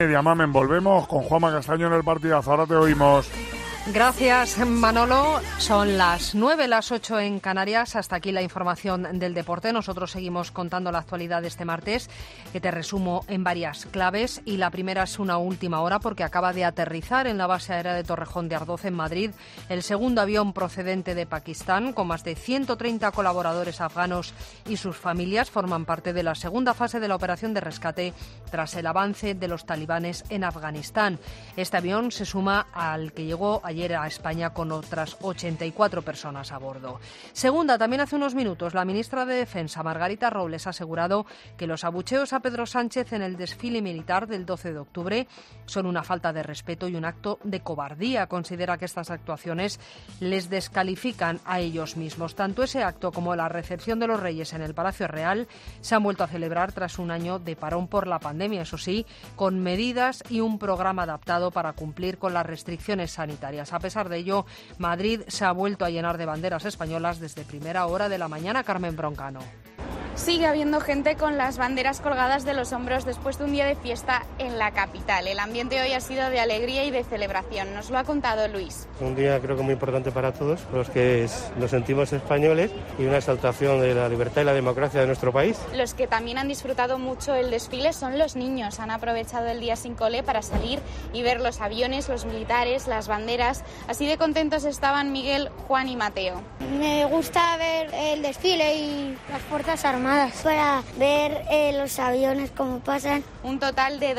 Mamen, volvemos con Juanma Castaño en el partidazo. Ahora te oímos. Gracias, Manolo. Son las 9, las 8 en Canarias. Hasta aquí la información del deporte. Nosotros seguimos contando la actualidad de este martes, que te resumo en varias claves. Y la primera es una última hora, porque acaba de aterrizar en la base aérea de Torrejón de Ardoz, en Madrid, el segundo avión procedente de Pakistán, con más de 130 colaboradores afganos y sus familias. Forman parte de la segunda fase de la operación de rescate tras el avance de los talibanes en Afganistán. Este avión se suma al que llegó ayer a España con otras 84 personas a bordo. Segunda, también hace unos minutos, la ministra de Defensa, Margarita Robles, ha asegurado que los abucheos a Pedro Sánchez en el desfile militar del 12 de octubre son una falta de respeto y un acto de cobardía. Considera que estas actuaciones les descalifican a ellos mismos. Tanto ese acto como la recepción de los Reyes en el Palacio Real se han vuelto a celebrar tras un año de parón por la pandemia, eso sí, con medidas y un programa adaptado para cumplir con las restricciones sanitarias. A pesar de ello, Madrid se ha vuelto a llenar de banderas españolas desde primera hora de la mañana. Carmen Broncano. Sigue habiendo gente con las banderas colgadas de los hombros después de un día de fiesta en la capital. El ambiente hoy ha sido de alegría y de celebración. Nos lo ha contado Luis. Un día creo que muy importante para todos, los que nos sentimos españoles, y una exaltación de la libertad y la democracia de nuestro país. Los que también han disfrutado mucho el desfile son los niños. Han aprovechado el día sin cole para salir y ver los aviones, los militares, las banderas. Así de contentos estaban Miguel, Juan y Mateo. Me gusta ver el desfile y las Fuerzas Armadas para ver los aviones cómo pasan. Un total de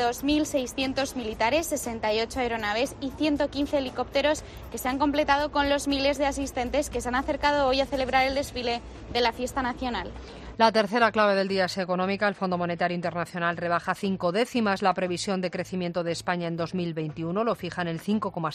2.600 militares, 68 aeronaves y 115 helicópteros que se han completado con los miles de asistentes que se han acercado hoy a celebrar el desfile de la fiesta nacional. La tercera clave del día es económica. El Fondo Monetario Internacional rebaja 5 décimas la previsión de crecimiento de España en 2021. Lo fija en el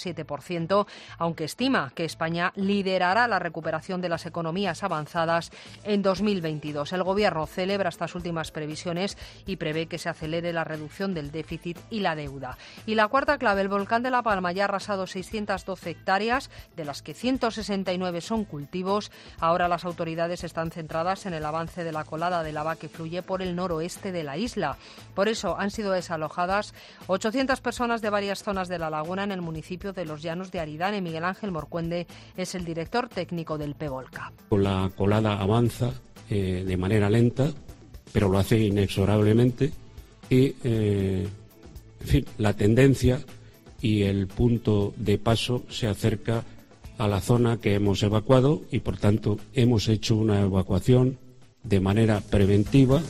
5,7%, aunque estima que España liderará la recuperación de las economías avanzadas en 2022. El Gobierno celebra estas últimas previsiones y prevé que se acelere la reducción del déficit y la deuda. Y la cuarta clave, el volcán de La Palma ya ha arrasado 612 hectáreas, de las que 169 son cultivos. Ahora las autoridades están centradas en el avance de la colada de lava que fluye por el noroeste de la isla. Por eso han sido desalojadas 800 personas de varias zonas de la laguna en el municipio de Los Llanos de Aridane. Miguel Ángel Morcuende es el director técnico del PEVOLCA. La colada avanza de manera lenta, pero lo hace inexorablemente y, en fin, la tendencia y el punto de paso se acerca a la zona que hemos evacuado y, por tanto, hemos hecho una evacuación de manera preventiva.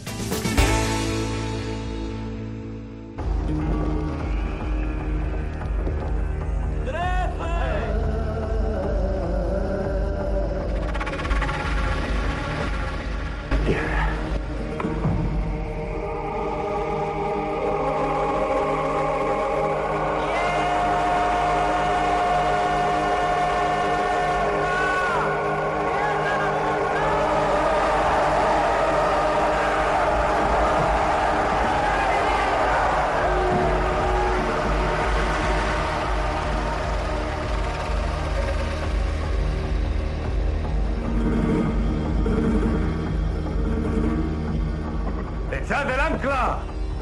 ¡Echad el ancla!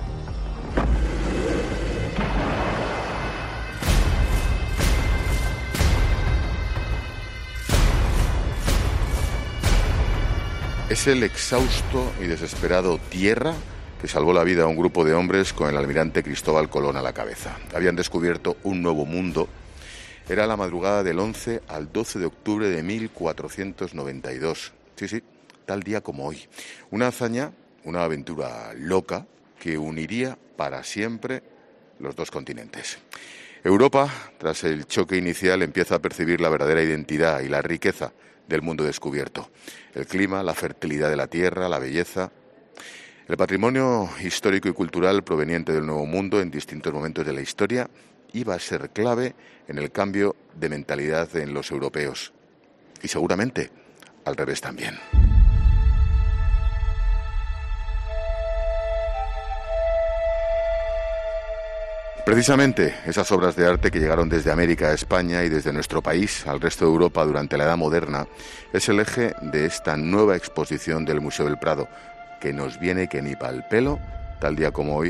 Es el exhausto y desesperado Tierra que salvó la vida a un grupo de hombres con el almirante Cristóbal Colón a la cabeza. Habían descubierto un nuevo mundo. Era la madrugada del 11 al 12 de octubre de 1492. Sí, tal día como hoy. Una hazaña, una aventura loca que uniría para siempre los dos continentes. Europa, tras el choque inicial, empieza a percibir la verdadera identidad y la riqueza del mundo descubierto. El clima, la fertilidad de la tierra, la belleza. El patrimonio histórico y cultural proveniente del Nuevo Mundo en distintos momentos de la historia iba a ser clave en el cambio de mentalidad en los europeos. Y seguramente al revés también. Precisamente esas obras de arte que llegaron desde América a España y desde nuestro país al resto de Europa durante la Edad Moderna es el eje de esta nueva exposición del Museo del Prado, que nos viene que ni pa'l pelo, tal día como hoy,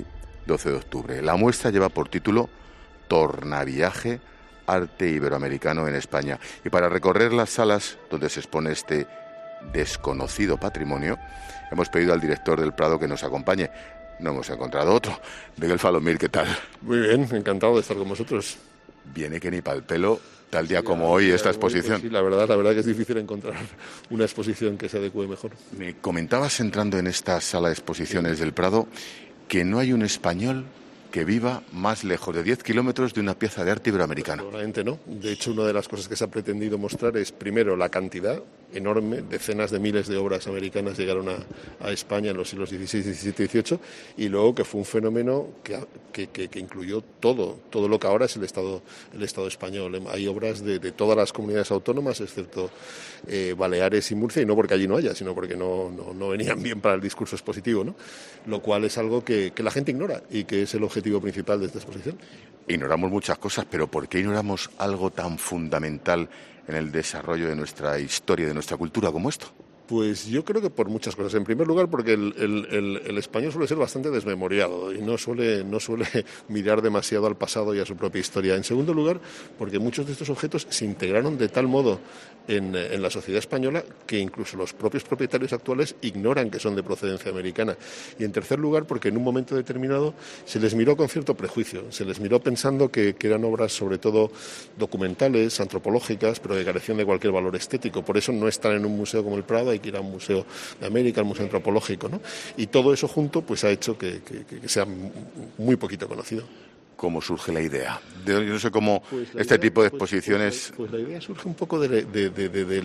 12 de octubre. La muestra lleva por título Tornaviaje, arte iberoamericano en España. Y para recorrer las salas donde se expone este desconocido patrimonio, hemos pedido al director del Prado que nos acompañe. No hemos encontrado otro. Miguel Falomir, ¿qué tal? Muy bien, encantado de estar con vosotros. Viene que ni pa'l pelo, tal día como hoy, esta exposición. Pues sí, la verdad que es difícil encontrar una exposición que se adecue mejor. Me comentabas, entrando en esta sala de exposiciones del Prado, que no hay un español que viva más lejos de 10 kilómetros de una pieza de arte iberoamericano. Probablemente no. De hecho, una de las cosas que se ha pretendido mostrar es, primero, la cantidad enorme, decenas de miles de obras americanas llegaron a España en los siglos XVI, XVII y XVIII, y luego que fue un fenómeno que incluyó todo lo que ahora es el Estado español. Hay obras de todas las comunidades autónomas, excepto Baleares y Murcia, y no porque allí no haya, sino porque no venían bien para el discurso expositivo, ¿no? Lo cual es algo que la gente ignora y que es el objetivo principal de esta exposición. Ignoramos muchas cosas, pero ¿por qué ignoramos algo tan fundamental en el desarrollo de nuestra historia, de nuestra cultura como esto? Pues yo creo que por muchas cosas. En primer lugar, porque el español suele ser bastante desmemoriado y no suele mirar demasiado al pasado y a su propia historia. En segundo lugar, porque muchos de estos objetos se integraron de tal modo en la sociedad española que incluso los propios propietarios actuales ignoran que son de procedencia americana. Y en tercer lugar, porque en un momento determinado se les miró con cierto prejuicio. Se les miró pensando que eran obras sobre todo documentales, antropológicas, pero que carecían de cualquier valor estético. Por eso no están en un museo como el Prado, hay que ir a un museo de América, al museo antropológico, ¿no? Y todo eso junto pues ha hecho que sea muy poquito conocido. ¿Cómo surge la idea? Yo no sé cómo este tipo de exposiciones... Pues la idea surge un poco de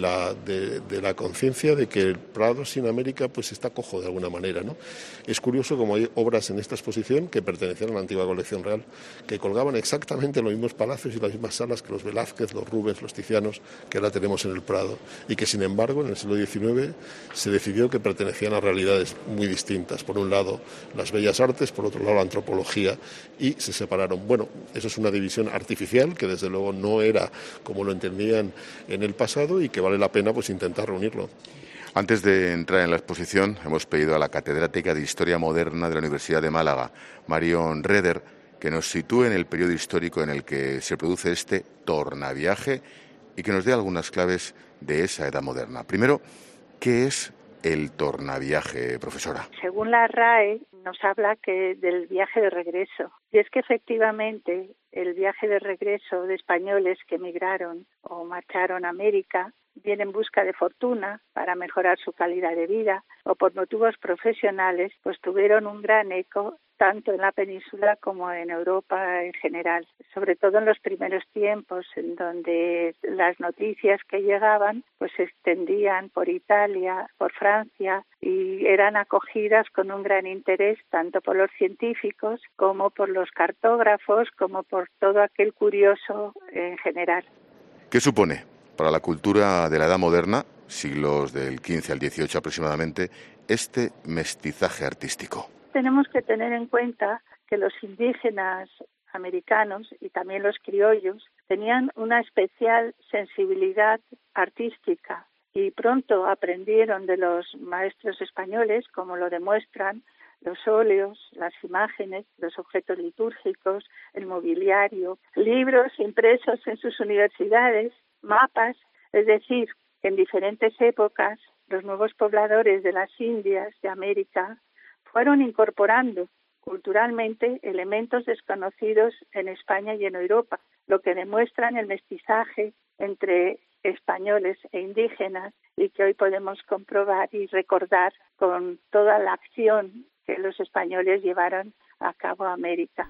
la conciencia de que el Prado sin América pues está cojo de alguna manera, ¿no? Es curioso como hay obras en esta exposición que pertenecían a la antigua colección real, que colgaban exactamente en los mismos palacios y las mismas salas que los Velázquez, los Rubens, los Tizianos, que ahora tenemos en el Prado, y que sin embargo en el siglo XIX se decidió que pertenecían a realidades muy distintas. Por un lado las bellas artes, por otro lado la antropología, y se separaron. Bueno, eso es una división artificial que desde luego no era como lo entendían en el pasado y que vale la pena pues intentar reunirlo. Antes de entrar en la exposición, hemos pedido a la catedrática de Historia Moderna de la Universidad de Málaga, Marion Reder, que nos sitúe en el periodo histórico en el que se produce este tornaviaje y que nos dé algunas claves de esa edad moderna. Primero, ¿qué es el tornaviaje, profesora? Según la RAE, nos habla del viaje de regreso. Y es que efectivamente el viaje de regreso de españoles que emigraron o marcharon a América viene en busca de fortuna para mejorar su calidad de vida o por motivos profesionales, pues tuvieron un gran eco tanto en la península como en Europa en general, sobre todo en los primeros tiempos, en donde las noticias que llegaban pues se extendían por Italia, por Francia, y eran acogidas con un gran interés tanto por los científicos como por los cartógrafos, como por todo aquel curioso en general. ¿Qué supone para la cultura de la Edad Moderna, siglos del XV al XVIII aproximadamente, este mestizaje artístico? Tenemos que tener en cuenta que los indígenas americanos y también los criollos tenían una especial sensibilidad artística y pronto aprendieron de los maestros españoles, como lo demuestran los óleos, las imágenes, los objetos litúrgicos, el mobiliario, libros impresos en sus universidades, mapas, es decir, que en diferentes épocas los nuevos pobladores de las Indias, de América, fueron incorporando culturalmente elementos desconocidos en España y en Europa, lo que demuestran el mestizaje entre españoles e indígenas y que hoy podemos comprobar y recordar con toda la acción que los españoles llevaron a cabo a América.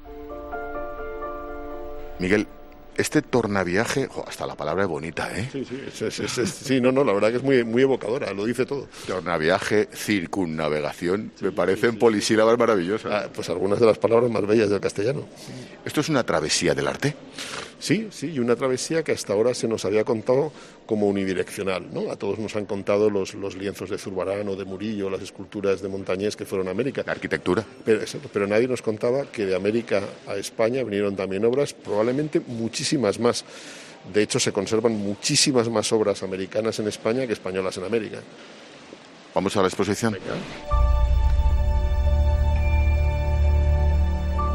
Miguel, este tornaviaje, hasta la palabra es bonita, ¿eh? Sí, no, la verdad que es muy evocadora, lo dice todo. Tornaviaje, circunnavegación, me parecen polisílabas maravillosas. Pues algunas de las palabras más bellas del castellano. ¿Esto es una travesía del arte? Sí, y una travesía que hasta ahora se nos había contado como unidireccional, ¿no? A todos nos han contado los lienzos de Zurbarán o de Murillo, las esculturas de Montañés que fueron a América. La arquitectura. Pero nadie nos contaba que de América a España vinieron también obras, probablemente muchísimas más. De hecho, se conservan muchísimas más obras americanas en España que españolas en América. Vamos a la exposición. Venga.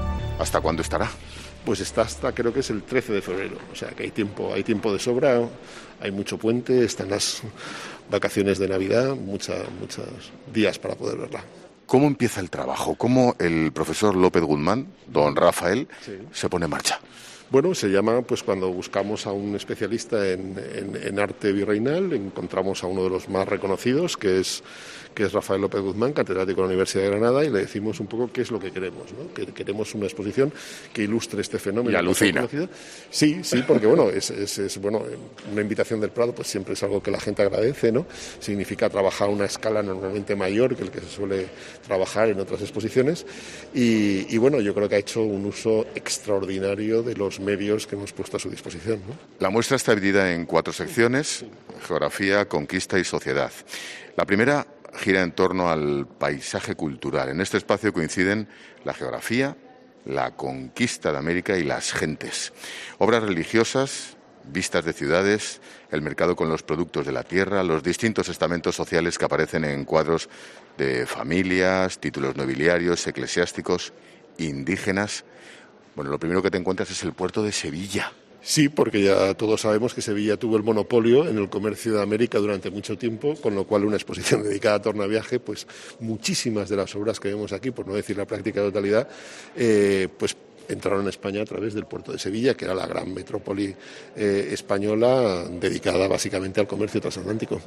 ¿Hasta cuándo estará? Pues está hasta, creo que es el 13 de febrero, o sea que hay tiempo de sobra, hay mucho puente, están las vacaciones de Navidad, muchos días para poder verla. ¿Cómo empieza el trabajo? ¿Cómo el profesor López Guzmán, don Rafael, se pone en marcha? Bueno, se llama, pues cuando buscamos a un especialista en arte virreinal, encontramos a uno de los más reconocidos, que es Rafael López Guzmán, catedrático de la Universidad de Granada, y le decimos un poco qué es lo que queremos, ¿no? Que queremos una exposición que ilustre este fenómeno. Y alucina. Sí, porque bueno, es bueno, una invitación del Prado pues siempre es algo que la gente agradece, ¿no? Significa trabajar a una escala normalmente mayor que el que se suele trabajar en otras exposiciones, y bueno, yo creo que ha hecho un uso extraordinario de los medios que hemos puesto a su disposición, ¿no? La muestra está dividida en 4 secciones: geografía, conquista y sociedad. La primera gira en torno al paisaje cultural. En este espacio coinciden la geografía, la conquista de América y las gentes. Obras religiosas, vistas de ciudades, el mercado con los productos de la tierra, los distintos estamentos sociales que aparecen en cuadros de familias, títulos nobiliarios, eclesiásticos, indígenas. Bueno, lo primero que te encuentras es el puerto de Sevilla. Sí, porque ya todos sabemos que Sevilla tuvo el monopolio en el comercio de América durante mucho tiempo, con lo cual una exposición dedicada a tornaviaje, pues muchísimas de las obras que vemos aquí, por no decir la práctica totalidad, pues entraron a España a través del puerto de Sevilla, que era la gran metrópoli española dedicada básicamente al comercio transatlántico.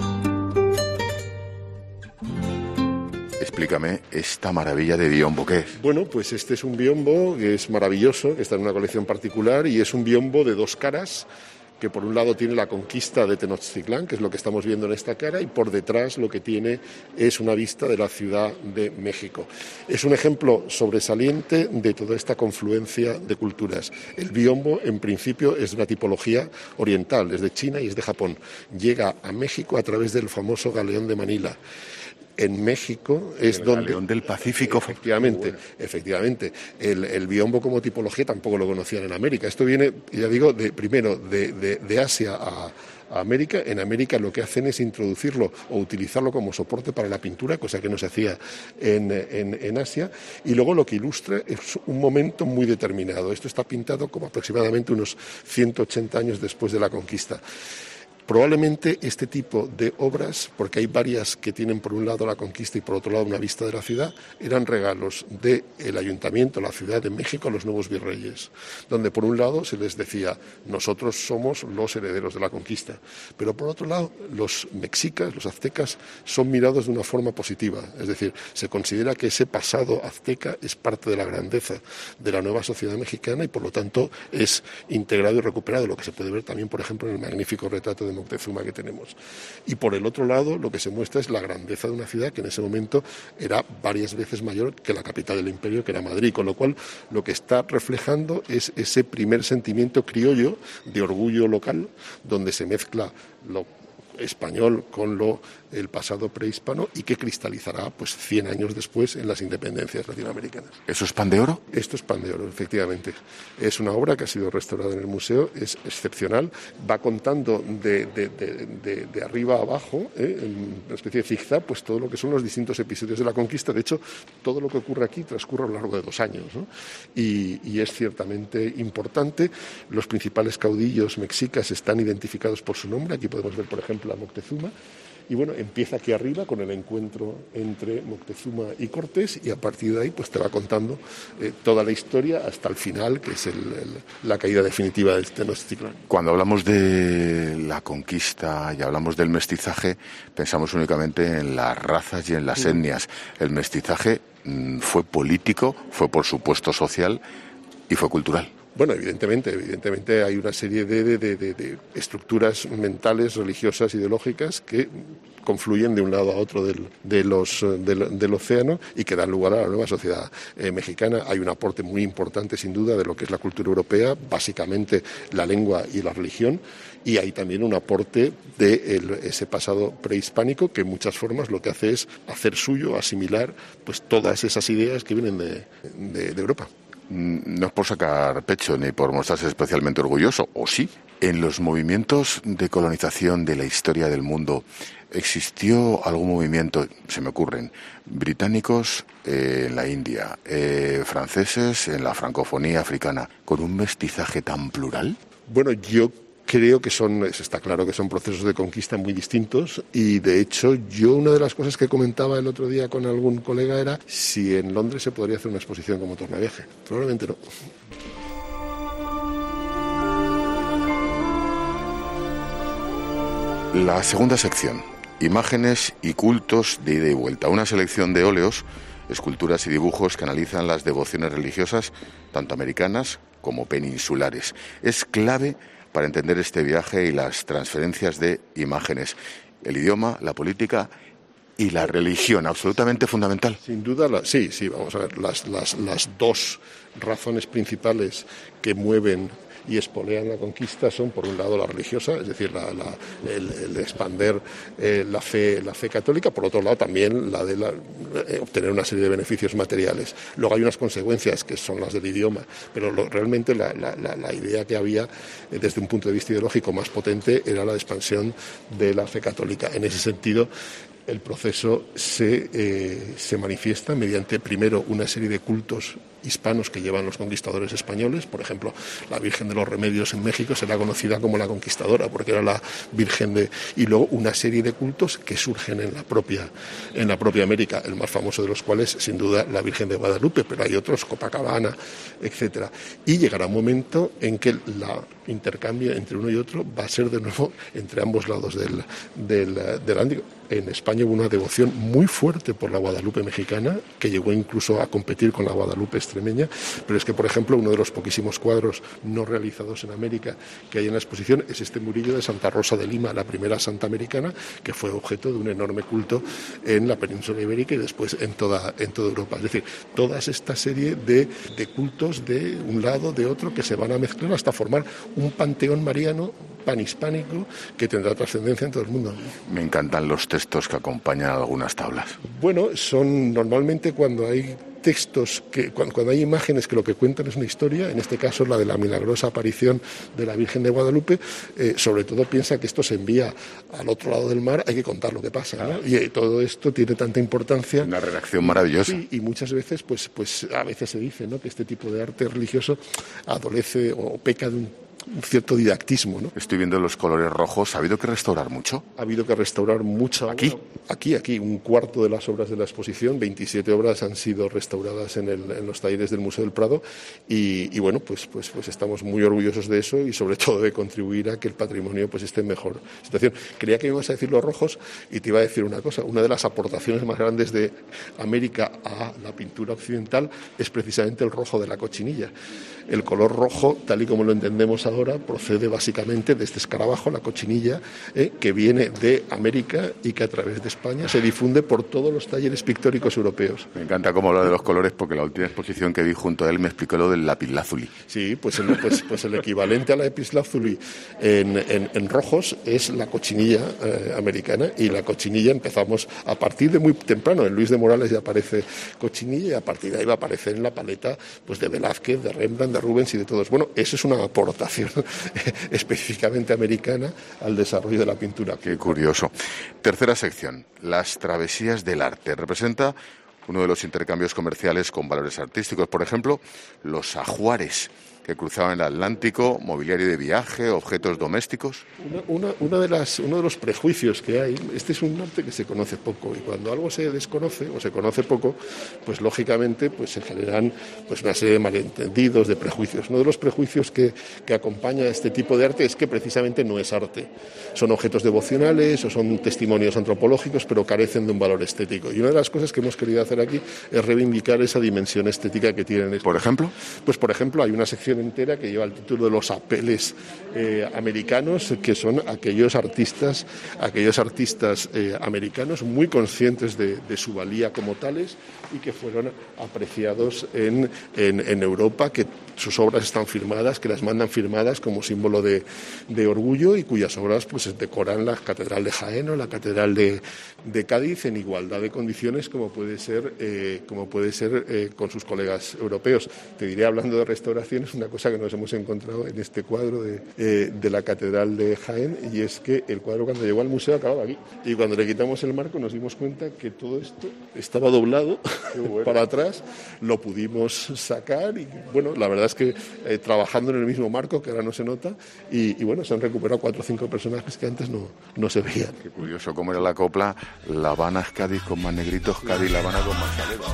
Explícame esta maravilla de biombo, ¿qué es? Bueno, pues este es un biombo que es maravilloso, que está en una colección particular, y es un biombo de 2 caras, que por un lado tiene la conquista de Tenochtitlán, que es lo que estamos viendo en esta cara, y por detrás lo que tiene es una vista de la Ciudad de México. Es un ejemplo sobresaliente de toda esta confluencia de culturas. El biombo, en principio, es de una tipología oriental, es de China y es de Japón. Llega a México a través del famoso galeón de Manila. En México es donde... El galeón del Pacífico. Efectivamente. El biombo como tipología tampoco lo conocían en América. Esto viene, ya digo, de Asia a América. En América lo que hacen es introducirlo o utilizarlo como soporte para la pintura, cosa que no se hacía en Asia. Y luego lo que ilustra es un momento muy determinado. Esto está pintado como aproximadamente unos 180 años después de la conquista. Probablemente este tipo de obras, porque hay varias que tienen por un lado la conquista y por otro lado una vista de la ciudad, eran regalos del Ayuntamiento, la Ciudad de México, a los nuevos virreyes, donde por un lado se les decía, nosotros somos los herederos de la conquista, pero por otro lado los mexicas, los aztecas, son mirados de una forma positiva, es decir, se considera que ese pasado azteca es parte de la grandeza de la nueva sociedad mexicana y por lo tanto es integrado y recuperado, lo que se puede ver también, por ejemplo, en el magnífico retrato de Moctezuma que tenemos. Y por el otro lado lo que se muestra es la grandeza de una ciudad que en ese momento era varias veces mayor que la capital del imperio, que era Madrid, con lo cual lo que está reflejando es ese primer sentimiento criollo de orgullo local, donde se mezcla lo español con el pasado prehispano y que cristalizará pues 100 años después en las independencias latinoamericanas. ¿Eso es pan de oro? Esto es pan de oro, efectivamente. Es una obra que ha sido restaurada en el museo, es excepcional, va contando de arriba a abajo, en una especie de zigzag, pues todo lo que son los distintos episodios de la conquista. De hecho, todo lo que ocurre aquí transcurre a lo largo de 2 años, ¿no? Y es ciertamente importante. Los principales caudillos mexicas están identificados por su nombre. Aquí podemos ver, por ejemplo, a Moctezuma. Y bueno, empieza aquí arriba con el encuentro entre Moctezuma y Cortés y a partir de ahí pues te va contando toda la historia hasta el final, que es la caída definitiva de Tenochtitlán. Cuando hablamos de la conquista y hablamos del mestizaje, pensamos únicamente en las razas y en las etnias. El mestizaje fue político, fue por supuesto social y fue cultural. Bueno, evidentemente hay una serie de estructuras mentales, religiosas, ideológicas que confluyen de un lado a otro del océano y que dan lugar a la nueva sociedad mexicana. Hay un aporte muy importante, sin duda, de lo que es la cultura europea, básicamente la lengua y la religión, y hay también un aporte de ese pasado prehispánico que en muchas formas lo que hace es hacer suyo, asimilar pues todas esas ideas que vienen de Europa. No es por sacar pecho ni por mostrarse especialmente orgulloso, ¿o sí? En los movimientos de colonización de la historia del mundo, ¿existió algún movimiento, se me ocurren, británicos en la India, franceses en la francofonía africana, con un mestizaje tan plural? Bueno, yo creo que está claro que son procesos de conquista muy distintos y, de hecho, una de las cosas que comentaba el otro día con algún colega era si en Londres se podría hacer una exposición como Tornaviaje. Probablemente no. La segunda sección, imágenes y cultos de ida y vuelta. Una selección de óleos, esculturas y dibujos que analizan las devociones religiosas, tanto americanas como peninsulares. Es clave para entender este viaje y las transferencias de imágenes. El idioma, la política y la religión, absolutamente fundamental. Sin duda, sí, vamos a ver, las dos razones principales que mueven y espolean la conquista son, por un lado, la religiosa, es decir, el expander la fe católica, por otro lado también la de obtener una serie de beneficios materiales. Luego hay unas consecuencias que son las del idioma, pero realmente la idea que había desde un punto de vista ideológico más potente era la expansión de la fe católica. En ese sentido, el proceso se manifiesta mediante, primero, una serie de cultos hispanos que llevan los conquistadores españoles. Por ejemplo, la Virgen de los Remedios en México será conocida como la Conquistadora porque era la Virgen y luego una serie de cultos que surgen en la propia América, el más famoso de los cuales, sin duda, la Virgen de Guadalupe, pero hay otros, Copacabana, etcétera. Y llegará un momento en que la intercambio entre uno y otro va a ser de nuevo entre ambos lados del Atlántico. En España hubo una devoción muy fuerte por la Guadalupe mexicana, que llegó incluso a competir con la Guadalupe extremeña, pero es que, por ejemplo, uno de los poquísimos cuadros no realizados en América que hay en la exposición es este murillo de Santa Rosa de Lima, la primera santa americana, que fue objeto de un enorme culto en la península ibérica y después en toda Europa. Es decir, toda esta serie de cultos de un lado, de otro, que se van a mezclar hasta formar un panteón mariano panhispánico que tendrá trascendencia en todo el mundo. Me encantan los textos que acompañan algunas tablas. Bueno, son normalmente cuando hay textos, cuando hay imágenes que lo que cuentan es una historia, en este caso la de la milagrosa aparición de la Virgen de Guadalupe, sobre todo piensa que esto se envía al otro lado del mar, hay que contar lo que pasa, ¿no? Y todo esto tiene tanta importancia. Una redacción maravillosa. Sí, y muchas veces, pues a veces se dice, ¿no?, que este tipo de arte religioso adolece o peca de un cierto didactismo, ¿no? Estoy viendo los colores rojos. ¿Ha habido que restaurar mucho? Ha habido que restaurar mucho. ¿Aquí? Aquí, un cuarto de las obras de la exposición, 27 obras han sido restauradas en los talleres del Museo del Prado y bueno, pues estamos muy orgullosos de eso y sobre todo de contribuir a que el patrimonio pues esté en mejor situación. Creía que me ibas a decir los rojos y te iba a decir una cosa. Una de las aportaciones más grandes de América a la pintura occidental es precisamente el rojo de la cochinilla. El color rojo, tal y como lo entendemos ahora, procede básicamente de este escarabajo, la cochinilla, que viene de América y que a través de España se difunde por todos los talleres pictóricos europeos. Me encanta cómo habla de los colores porque la última exposición que vi junto a él me explicó lo del lapislázuli. Sí, pues el equivalente a la lapislázuli en rojos es la cochinilla americana, y la cochinilla empezamos a partir de muy temprano. En Luis de Morales ya aparece cochinilla y a partir de ahí va a aparecer en la paleta pues de Velázquez, de Rembrandt, de Rubens y de todos. Bueno, eso es una aportación específicamente americana al desarrollo de la pintura. Qué curioso. Tercera sección, las travesías del arte. Representa uno de los intercambios comerciales con valores artísticos. Por ejemplo, los ajuares que cruzaban el Atlántico, mobiliario de viaje, objetos domésticos. Uno de los prejuicios que hay, este es un arte que se conoce poco, y cuando algo se desconoce o se conoce poco, pues lógicamente pues se generan pues una serie de malentendidos, de prejuicios. Uno de los prejuicios que acompaña a este tipo de arte es que precisamente no es arte. Son objetos devocionales o son testimonios antropológicos, pero carecen de un valor estético. Y una de las cosas que hemos querido hacer aquí es reivindicar esa dimensión estética que tienen. ¿Por ejemplo? Pues por ejemplo hay una sección exposición entera que lleva el título de Los Apeles americanos, que son aquellos artistas americanos muy conscientes de su valía como tales y que fueron apreciados en Europa, que sus obras están firmadas, que las mandan firmadas como símbolo de orgullo, y cuyas obras pues decoran la Catedral de Jaén o la Catedral de Cádiz en igualdad de condiciones como puede ser con sus colegas europeos. Te diré, hablando de restauraciones, una cosa que nos hemos encontrado en este cuadro de la Catedral de Jaén, y es que el cuadro, cuando llegó al museo, acababa aquí, y cuando le quitamos el marco nos dimos cuenta que todo esto estaba doblado para atrás. Lo pudimos sacar y bueno, la verdad es que trabajando en el mismo marco, que ahora no se nota, y bueno, se han recuperado 4 o 5 personajes que antes no se veían. Qué curioso cómo era la copla: La Habana es Cádiz con más negritos, Cádiz La Habana con más salero.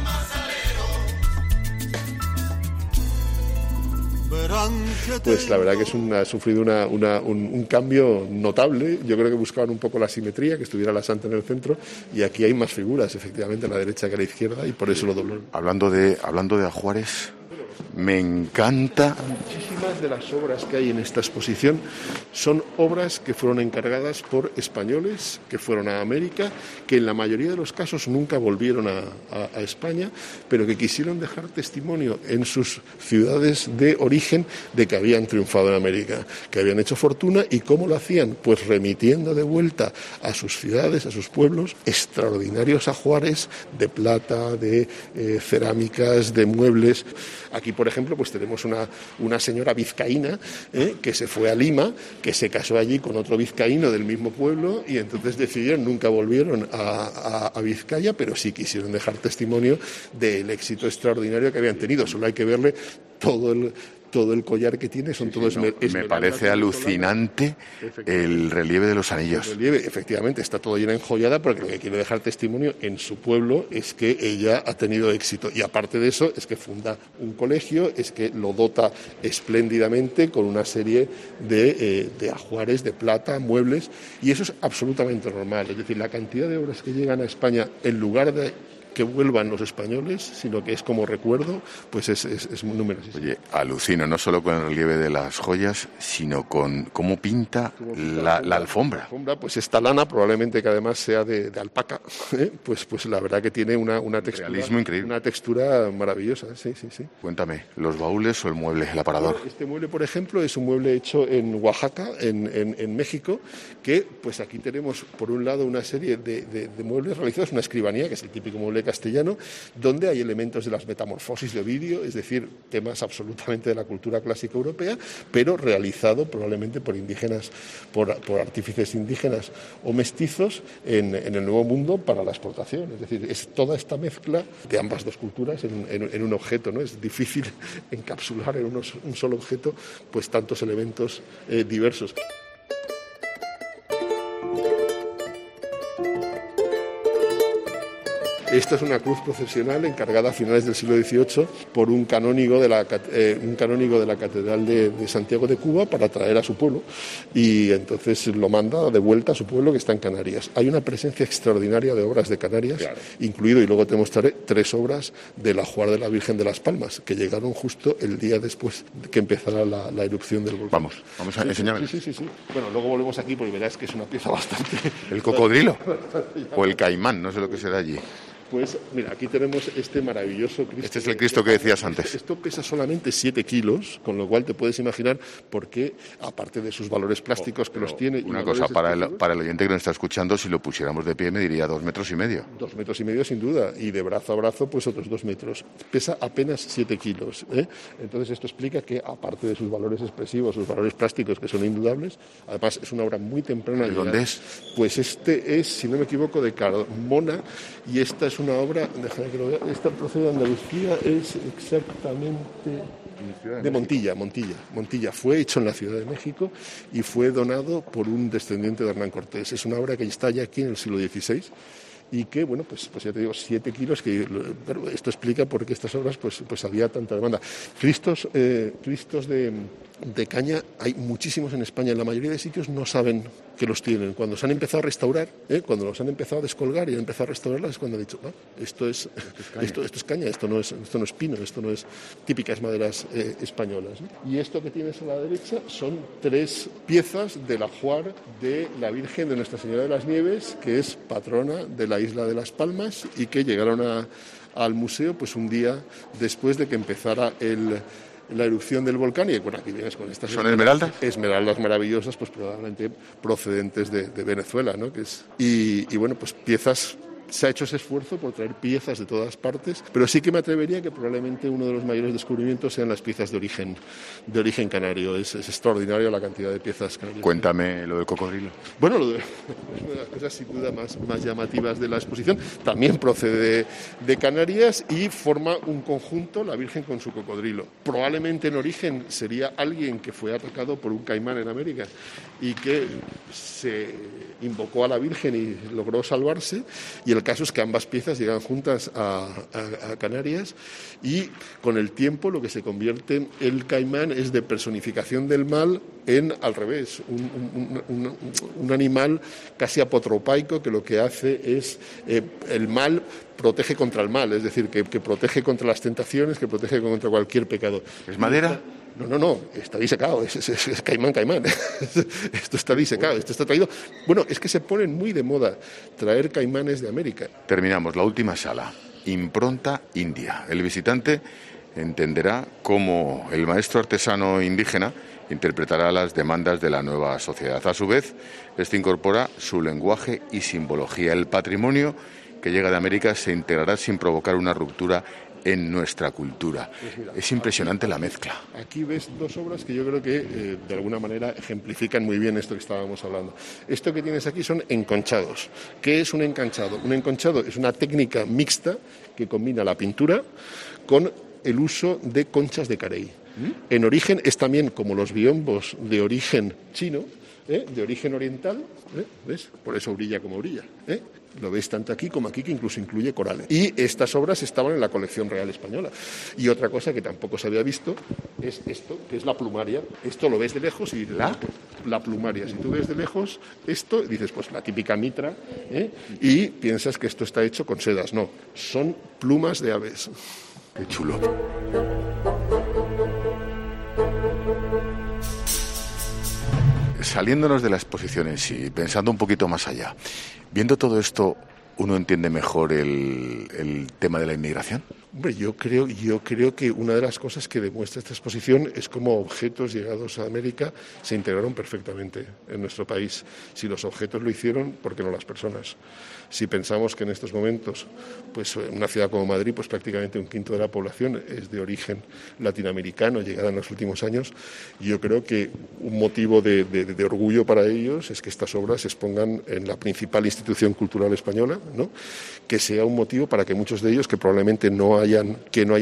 Pues la verdad que ha sufrido un cambio notable. Yo creo que buscaban un poco la simetría, que estuviera la santa en el centro, y aquí hay más figuras, efectivamente, a la derecha que a la izquierda, y por eso lo doblaron. Hablando de ajuares, me encanta. Muchísimas de las obras que hay en esta exposición son obras que fueron encargadas por españoles que fueron a América, que en la mayoría de los casos nunca volvieron a España, pero que quisieron dejar testimonio en sus ciudades de origen de que habían triunfado en América, que habían hecho fortuna. ¿Y cómo lo hacían? Pues remitiendo de vuelta a sus ciudades, a sus pueblos, extraordinarios ajuares de plata, de cerámicas, de muebles. Aquí, por ejemplo, pues tenemos una señora vizcaína que se fue a Lima, que se casó allí con otro vizcaíno del mismo pueblo, y entonces nunca volvieron a Vizcaya, pero sí quisieron dejar testimonio del éxito extraordinario que habían tenido. Solo hay que verle todo el collar que tiene, son todos esmeraldas. Me parece alucinante el relieve de los anillos. El relieve, efectivamente, está todo lleno de enjollada, porque lo que quiere dejar testimonio en su pueblo es que ella ha tenido éxito. Y aparte de eso, es que funda un colegio, es que lo dota espléndidamente con una serie de ajuares, de plata, muebles, y eso es absolutamente normal. Es decir, la cantidad de obras que llegan a España, en lugar de que vuelvan los españoles, sino que es como recuerdo, pues es muy numeroso. Oye, alucino no solo con el relieve de las joyas, sino con cómo pinta la alfombra. La alfombra, pues esta lana, probablemente que además sea de alpaca, pues la verdad que tiene una textura, realismo increíble, una textura maravillosa. Sí. Cuéntame, ¿los baúles o el mueble, el aparador? Bueno, este mueble, por ejemplo, es un mueble hecho en Oaxaca, en México, que pues aquí tenemos por un lado una serie de muebles realizados, una escribanía, que es el típico mueble castellano, donde hay elementos de las metamorfosis de Ovidio, es decir, temas absolutamente de la cultura clásica europea, pero realizado probablemente por indígenas, por artífices indígenas o mestizos en el Nuevo Mundo para la exportación. Es decir, es toda esta mezcla de ambas dos culturas en un objeto, ¿no? Es difícil encapsular en un solo objeto pues tantos elementos diversos. Esta es una cruz procesional encargada a finales del siglo XVIII por un canónigo de la Catedral de Santiago de Cuba para traer a su pueblo, y entonces lo manda de vuelta a su pueblo, que está en Canarias. Hay una presencia extraordinaria de obras de Canarias, claro, incluido, y luego te mostraré, 3 obras del ajuar de la Virgen de las Palmas, que llegaron justo el día después de que empezara la erupción del volcán. Vamos a enseñarme. Sí. Bueno, luego volvemos aquí porque verás que es una pieza bastante... ¿El cocodrilo? ¿O el caimán? No sé lo que será allí. Pues mira, aquí tenemos este maravilloso Cristo. Este es el Cristo que decías antes. Esto pesa solamente 7 kilos, con lo cual te puedes imaginar por qué, aparte de sus valores plásticos que los tiene... Una cosa, para el oyente que nos está escuchando, si lo pusiéramos de pie, me diría 2,5 metros. 2,5 metros sin duda, y de brazo a brazo, pues otros 2 metros. Pesa apenas 7 kilos. Entonces esto explica que, aparte de sus valores expresivos, sus valores plásticos, que son indudables, además es una obra muy temprana. ¿De dónde es? Pues este es, si no me equivoco, de Carmona, y esta es una obra, déjame que lo vea, esta procede de Andalucía, es exactamente de Montilla. Fue hecho en la Ciudad de México y fue donado por un descendiente de Hernán Cortés. Es una obra que está ya aquí en el siglo XVI y que, bueno, pues ya te digo, 7 kilos, pero esto explica por qué estas obras pues había tanta demanda. Cristos de de caña hay muchísimos en España. En la mayoría de sitios no saben que los tienen. Cuando se han empezado a restaurar, cuando los han empezado a descolgar y han empezado a restaurarlas, es cuando han dicho, esto es caña, esto no es pino, esto no es típicas maderas españolas, ¿no? Y esto que tienes a la derecha son 3 piezas del ajuar de la Virgen de Nuestra Señora de las Nieves, que es patrona de la isla de Las Palmas y que llegaron al museo pues un día después de que empezara la erupción del volcán. Y bueno, aquí vienes con estas... ¿Son esmeraldas? Esmeraldas maravillosas, pues probablemente procedentes de Venezuela, ¿no? Y bueno, pues piezas... Se ha hecho ese esfuerzo por traer piezas de todas partes, pero sí que me atrevería que probablemente uno de los mayores descubrimientos sean las piezas de origen canario. Es extraordinaria la cantidad de piezas canarias. Cuéntame lo del cocodrilo. Bueno, es una de las cosas sin duda más llamativas de la exposición. También procede de Canarias y forma un conjunto, la Virgen con su cocodrilo. Probablemente en origen sería alguien que fue atacado por un caimán en América y que se invocó a la Virgen y logró salvarse, y el caso es que ambas piezas llegan juntas a Canarias, y con el tiempo lo que se convierte el caimán es de personificación del mal en al revés, un animal casi apotropaico que lo que hace es el mal protege contra el mal, es decir, que protege contra las tentaciones, que protege contra cualquier pecado. ¿Es madera? No, está disecado, es caimán. Esto está disecado, esto está traído. Bueno, es que se ponen muy de moda traer caimanes de América. Terminamos la última sala, impronta india. El visitante entenderá cómo el maestro artesano indígena interpretará las demandas de la nueva sociedad. A su vez, este incorpora su lenguaje y simbología. El patrimonio que llega de América se integrará sin provocar una ruptura en nuestra cultura. Pues mira, es impresionante la mezcla. Aquí ves 2 obras que yo creo que de alguna manera ejemplifican muy bien esto que estábamos hablando. Esto que tienes aquí son enconchados. ¿Qué es un enconchado? Un enconchado es una técnica mixta que combina la pintura con el uso de conchas de carey. En origen es también como los biombos de origen chino, de origen oriental, ¿ves? Por eso brilla como brilla, Lo ves tanto aquí como aquí, que incluso incluye corales. Y estas obras estaban en la colección real española. Y otra cosa que tampoco se había visto es esto, que es la plumaria. Esto lo ves de lejos y la plumaria. Si tú ves de lejos esto, dices, pues la típica mitra, y piensas que esto está hecho con sedas. No, son plumas de aves. Qué chulo. Saliéndonos de la exposición en sí, pensando un poquito más allá, viendo todo esto, ¿uno entiende mejor el tema de la inmigración? Hombre, yo creo que una de las cosas que demuestra esta exposición es cómo objetos llegados a América se integraron perfectamente en nuestro país. Si los objetos lo hicieron, ¿por qué no las personas? Si pensamos que en estos momentos, pues una ciudad como Madrid, pues prácticamente 1/5 de la población es de origen latinoamericano, llegada en los últimos años, yo creo que un motivo de orgullo para ellos es que estas obras se expongan en la principal institución cultural española, ¿no? Que sea un motivo para que muchos de ellos, que probablemente no hayan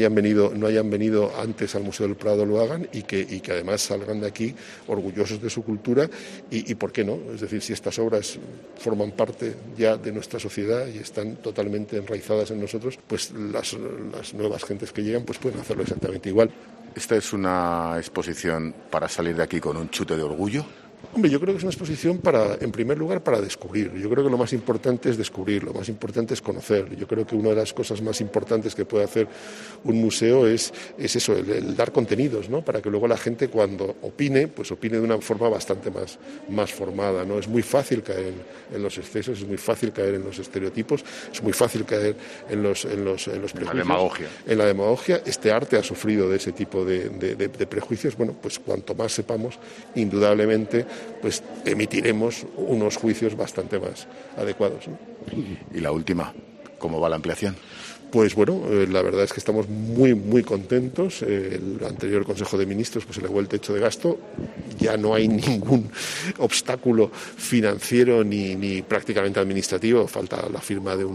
venido antes al Museo del Prado, lo hagan, y que además salgan de aquí orgullosos de su cultura y ¿por qué no? Es decir, si estas obras forman parte ya de nuestra sociedad y están totalmente enraizadas en nosotros, pues las nuevas gentes que llegan pues pueden hacerlo exactamente igual. ¿Esta es una exposición para salir de aquí con un chute de orgullo? Hombre, yo creo que es una exposición en primer lugar, para descubrir. Yo creo que lo más importante es descubrir, lo más importante es conocer. Yo creo que una de las cosas más importantes que puede hacer un museo es eso, el dar contenidos, ¿no? Para que luego la gente, cuando opine, pues opine de una forma bastante más formada, ¿no? Es muy fácil caer en los excesos, es muy fácil caer en los estereotipos, es muy fácil caer en los prejuicios. La demagogia. En la demagogia. Este arte ha sufrido de ese tipo de prejuicios. Bueno, pues cuanto más sepamos, indudablemente, pues emitiremos unos juicios bastante más adecuados, ¿no? Y la última, ¿cómo va la ampliación? Pues bueno, la verdad es que estamos muy, muy contentos. El anterior Consejo de Ministros pues elevó el techo de gasto. Ya no hay ningún obstáculo financiero ni prácticamente administrativo. Falta la firma de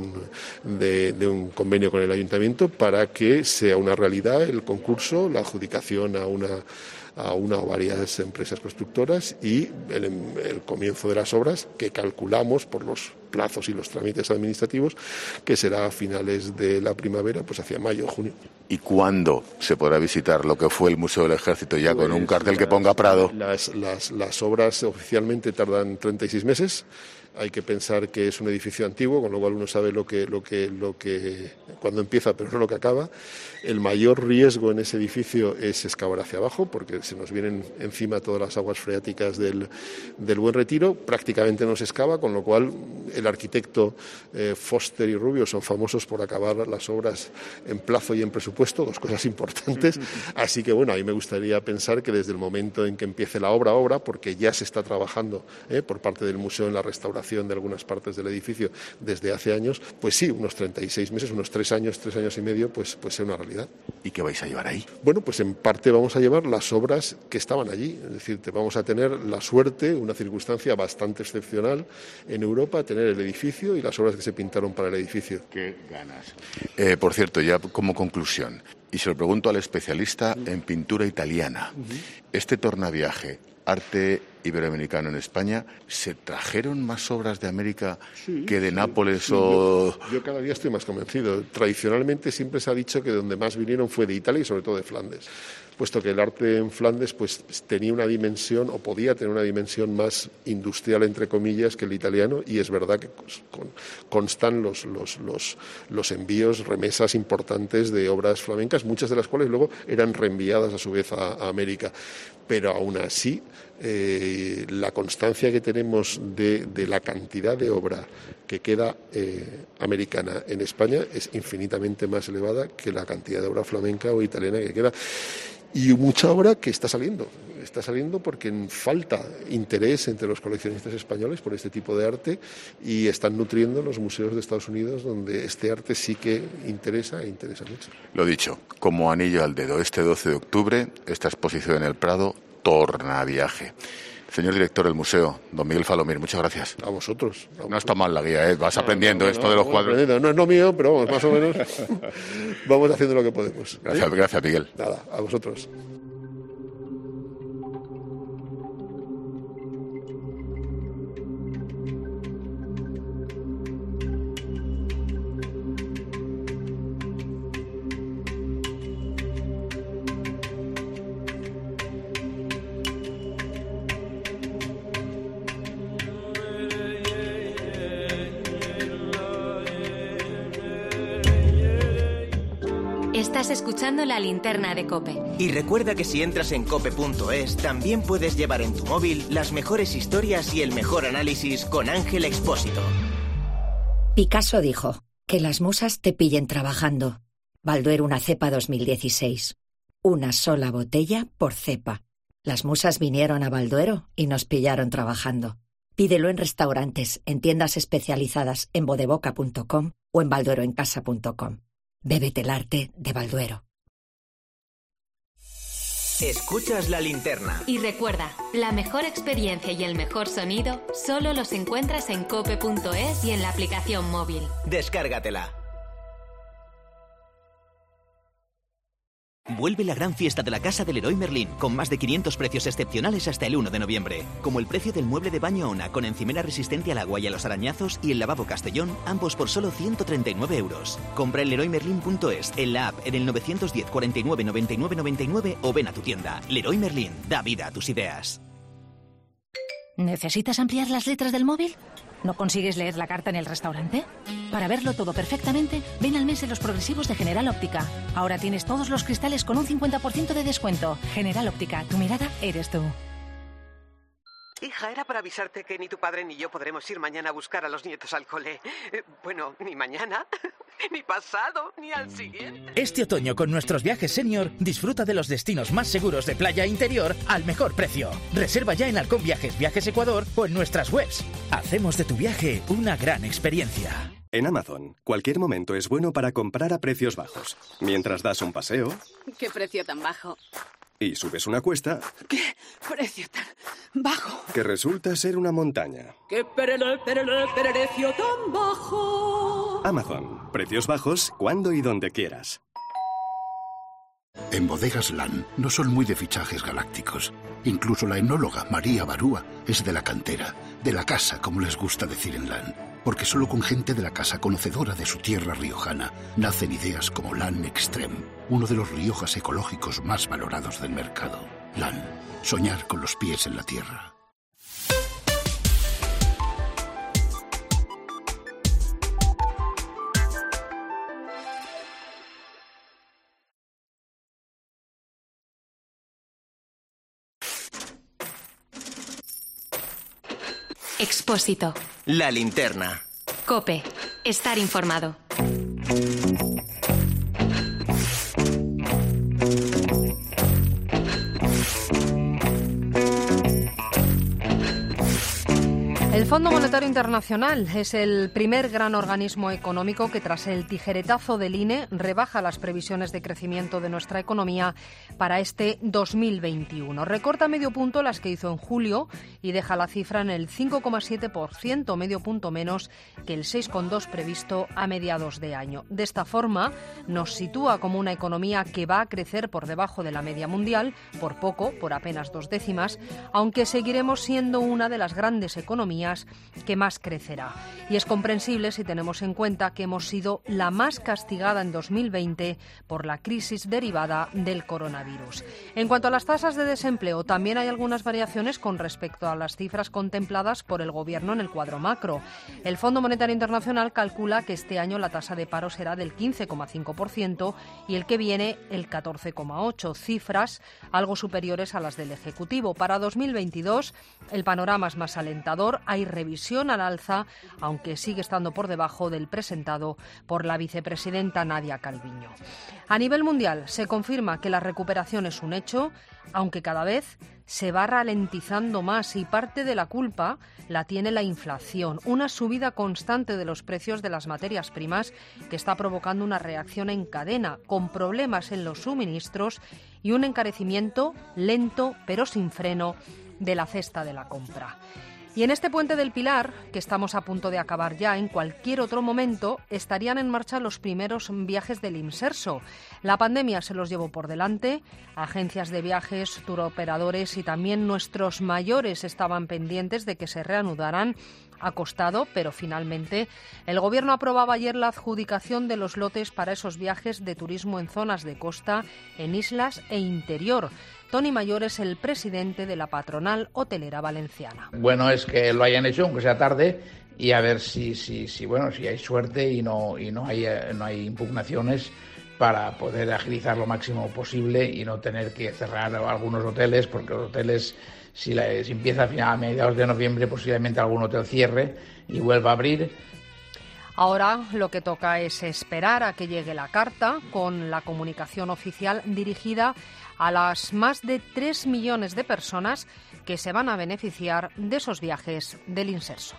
un convenio con el Ayuntamiento para que sea una realidad el concurso, la adjudicación a a una o varias empresas constructoras y el comienzo de las obras, que calculamos por los plazos y los trámites administrativos, que será a finales de la primavera, pues hacia mayo o junio. ¿Y cuándo se podrá visitar lo que fue el Museo del Ejército ya con un cartel que ponga Prado? Las obras oficialmente tardan 36 meses. Hay que pensar que es un edificio antiguo, con lo cual uno sabe lo que cuando empieza, pero no lo que acaba. El mayor riesgo en ese edificio es excavar hacia abajo, porque se nos vienen encima todas las aguas freáticas del Buen Retiro. Prácticamente no se excava, con lo cual el arquitecto Foster y Rubio son famosos por acabar las obras en plazo y en presupuesto, dos cosas importantes. Así que bueno, a mí me gustaría pensar que desde el momento en que empiece la obra, porque ya se está trabajando por parte del museo en la restauración de algunas partes del edificio desde hace años, pues sí, unos 36 meses, unos 3 años y medio, pues sea una realidad. ¿Y qué vais a llevar ahí? Bueno, pues en parte vamos a llevar las obras que estaban allí, es decir, vamos a tener la suerte, una circunstancia bastante excepcional en Europa, tener el edificio y las obras que se pintaron para el edificio. ¡Qué ganas! Por cierto, ya como conclusión, y se lo pregunto al especialista en pintura italiana, este tornaviaje, arte iberoamericano en España, ¿se trajeron más obras de América que de Nápoles o...? Yo cada día estoy más convencido. Tradicionalmente siempre se ha dicho que donde más vinieron fue de Italia y sobre todo de Flandes, puesto que el arte en Flandes pues tenía una dimensión, o podía tener una dimensión más industrial, entre comillas, que el italiano, y es verdad que constan los envíos, remesas importantes de obras flamencas, muchas de las cuales luego eran reenviadas a su vez a América. Pero aún así, la constancia que tenemos de la cantidad de obra que queda americana en España es infinitamente más elevada que la cantidad de obra flamenca o italiana que queda. Y mucha obra que está saliendo porque falta interés entre los coleccionistas españoles por este tipo de arte y están nutriendo los museos de Estados Unidos, donde este arte sí que interesa mucho. Lo dicho, como anillo al dedo, este 12 de octubre, esta exposición en el Prado, Tornaviaje. Señor director del museo, don Miguel Falomir, muchas gracias. A vosotros. No está mal la guía, ¿eh? Vas aprendiendo esto de los cuadros. No es lo mío, pero vamos, más o menos vamos haciendo lo que podemos. Gracias, Miguel. Nada, a vosotros. Estás escuchando La Linterna de COPE. Y recuerda que si entras en cope.es, también puedes llevar en tu móvil las mejores historias y el mejor análisis con Ángel Expósito. Picasso dijo, que las musas te pillen trabajando. Balduero una cepa 2016. Una sola botella por cepa. Las musas vinieron a Balduero y nos pillaron trabajando. Pídelo en restaurantes, en tiendas especializadas en bodeboca.com o en baldueroencasa.com. Bébete el arte de Balduero. Escuchas La Linterna. Y recuerda, la mejor experiencia y el mejor sonido solo los encuentras en cope.es y en la aplicación móvil. Descárgatela. Vuelve la gran fiesta de la casa del Leroy Merlin, con más de 500 precios excepcionales hasta el 1 de noviembre. Como el precio del mueble de baño Ona, con encimera resistente al agua y a los arañazos, y el lavabo Castellón, ambos por solo 139 euros. Compra en leroymerlin.es, en la app, en el 910 49 99 99 o ven a tu tienda. Leroy Merlin, da vida a tus ideas. ¿Necesitas ampliar las letras del móvil? ¿No consigues leer la carta en el restaurante? Para verlo todo perfectamente, ven al mes de los progresivos de General Óptica. Ahora tienes todos los cristales con un 50% de descuento. General Óptica, tu mirada eres tú. Hija, era para avisarte que ni tu padre ni yo podremos ir mañana a buscar a los nietos al cole. Bueno, ni mañana, ni pasado, ni al siguiente. Este otoño con nuestros viajes senior, disfruta de los destinos más seguros de playa interior al mejor precio. Reserva ya en Halcón Viajes, Viajes Ecuador o en nuestras webs. Hacemos de tu viaje una gran experiencia. En Amazon, cualquier momento es bueno para comprar a precios bajos. Mientras das un paseo... ¿Qué precio tan bajo? Y subes una cuesta... ¿Qué precio tan bajo? Que resulta ser una montaña. ¿Qué precio tan bajo? Amazon, precios bajos cuando y donde quieras. En Bodegas LAN no son muy de fichajes galácticos. Incluso la enóloga María Barúa es de la cantera, de la casa, como les gusta decir en LAN. Porque solo con gente de la casa conocedora de su tierra riojana nacen ideas como LAN Extreme, uno de los Riojas ecológicos más valorados del mercado. LAN, soñar con los pies en la tierra. Expósito. La linterna. COPE. Estar informado. El Fondo Monetario Internacional es el primer gran organismo económico que, tras el tijeretazo del INE, rebaja las previsiones de crecimiento de nuestra economía para este 2021. Recorta medio punto las que hizo en julio y deja la cifra en el 5,7%, medio punto menos que el 6,2% previsto a mediados de año. De esta forma, nos sitúa como una economía que va a crecer por debajo de la media mundial, por poco, por apenas 2 décimas, aunque seguiremos siendo una de las grandes economías que más crecerá. Y es comprensible si tenemos en cuenta que hemos sido la más castigada en 2020 por la crisis derivada del coronavirus. En cuanto a las tasas de desempleo, también hay algunas variaciones con respecto a las cifras contempladas por el Gobierno en el cuadro macro. El Fondo Monetario Internacional calcula que este año la tasa de paro será del 15,5% y el que viene el 14,8%, cifras algo superiores a las del Ejecutivo. Para 2022 el panorama es más alentador. Hay revisión al alza, aunque sigue estando por debajo del presentado por la vicepresidenta Nadia Calviño. A nivel mundial, se confirma que la recuperación es un hecho, aunque cada vez se va ralentizando más y parte de la culpa la tiene la inflación, una subida constante de los precios de las materias primas que está provocando una reacción en cadena, con problemas en los suministros y un encarecimiento lento pero sin freno de la cesta de la compra. Y en este puente del Pilar, que estamos a punto de acabar ya, en cualquier otro momento estarían en marcha los primeros viajes del Imserso. La pandemia se los llevó por delante, agencias de viajes, turoperadores y también nuestros mayores estaban pendientes de que se reanudaran. Ha costado, pero finalmente el Gobierno aprobaba ayer la adjudicación de los lotes para esos viajes de turismo en zonas de costa, en islas e interior. Tony Mayor es el presidente de la patronal hotelera valenciana. Bueno es que lo hayan hecho, aunque sea tarde, y a ver si hay suerte y no hay impugnaciones para poder agilizar lo máximo posible y no tener que cerrar algunos hoteles, porque los hoteles, si empieza a mediados de noviembre, posiblemente algún hotel cierre y vuelva a abrir. Ahora lo que toca es esperar a que llegue la carta con la comunicación oficial dirigida a las más de 3 millones de personas que se van a beneficiar de esos viajes del Imserso.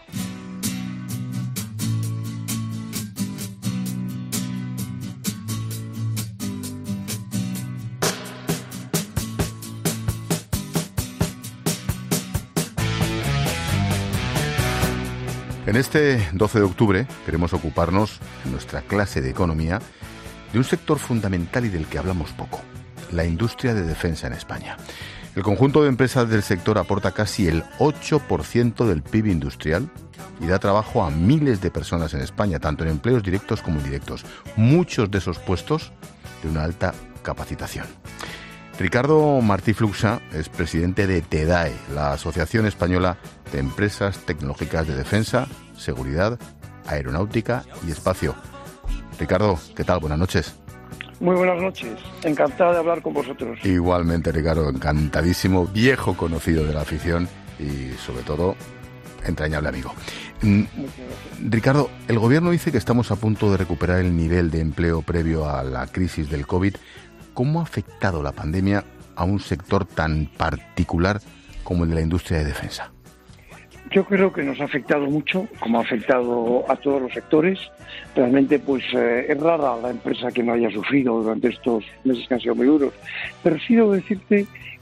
En este 12 de octubre queremos ocuparnos, en nuestra clase de economía, de un sector fundamental y del que hablamos poco: la industria de defensa en España. El conjunto de empresas del sector aporta casi el 8% del PIB industrial y da trabajo a miles de personas en España, tanto en empleos directos como indirectos. Muchos de esos puestos de una alta capacitación. Ricardo Martí Fluxa es presidente de TEDAE, la Asociación Española de Empresas Tecnológicas de Defensa, Seguridad, Aeronáutica y Espacio. Ricardo, ¿qué tal? Buenas noches. Muy buenas noches, encantado de hablar con vosotros. Igualmente, Ricardo, encantadísimo, viejo conocido de la afición y, sobre todo, entrañable amigo. Ricardo, el Gobierno dice que estamos a punto de recuperar el nivel de empleo previo a la crisis del COVID. ¿Cómo ha afectado la pandemia a un sector tan particular como el de la industria de defensa? Yo creo que nos ha afectado mucho, como ha afectado a todos los sectores. Realmente, es rara la empresa que no haya sufrido durante estos meses que han sido muy duros. Pero sí debo decirte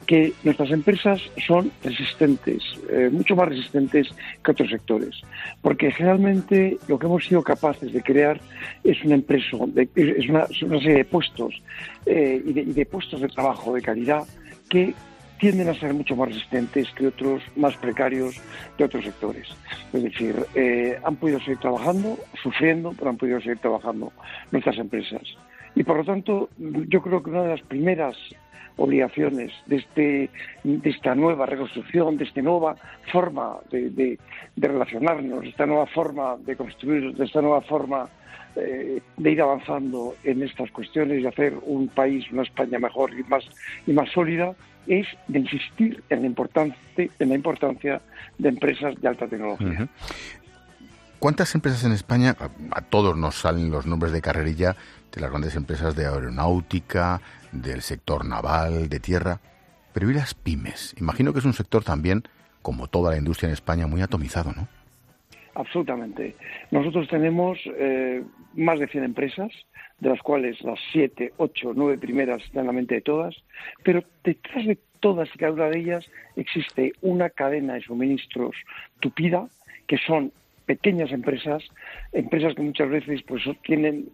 que nuestras empresas son resistentes, mucho más resistentes que otros sectores, porque generalmente lo que hemos sido capaces de crear es una empresa, es una serie de puestos y de puestos de trabajo de calidad que tienden a ser mucho más resistentes que otros más precarios de otros sectores. Es decir, han podido seguir trabajando, sufriendo, pero han podido seguir trabajando nuestras empresas. Y por lo tanto, yo creo que una de las primeras obligaciones de esta nueva reconstrucción, de esta nueva forma de relacionarnos, de esta nueva forma de construir, de esta nueva forma de ir avanzando en estas cuestiones y hacer un país, una España mejor y más sólida, es de insistir en la importancia de empresas de alta tecnología. Uh-huh. ¿Cuántas empresas en España? A todos nos salen los nombres de carrerilla de las grandes empresas de aeronáutica, del sector naval, de tierra, pero ¿y las pymes? Imagino que es un sector también, como toda la industria en España, muy atomizado, ¿no? Absolutamente. Nosotros tenemos más de 100 empresas, de las cuales las 7, 8, 9 primeras están en la mente de todas, pero detrás de todas y cada una de ellas existe una cadena de suministros tupida, que son pequeñas empresas que muchas veces pues tienen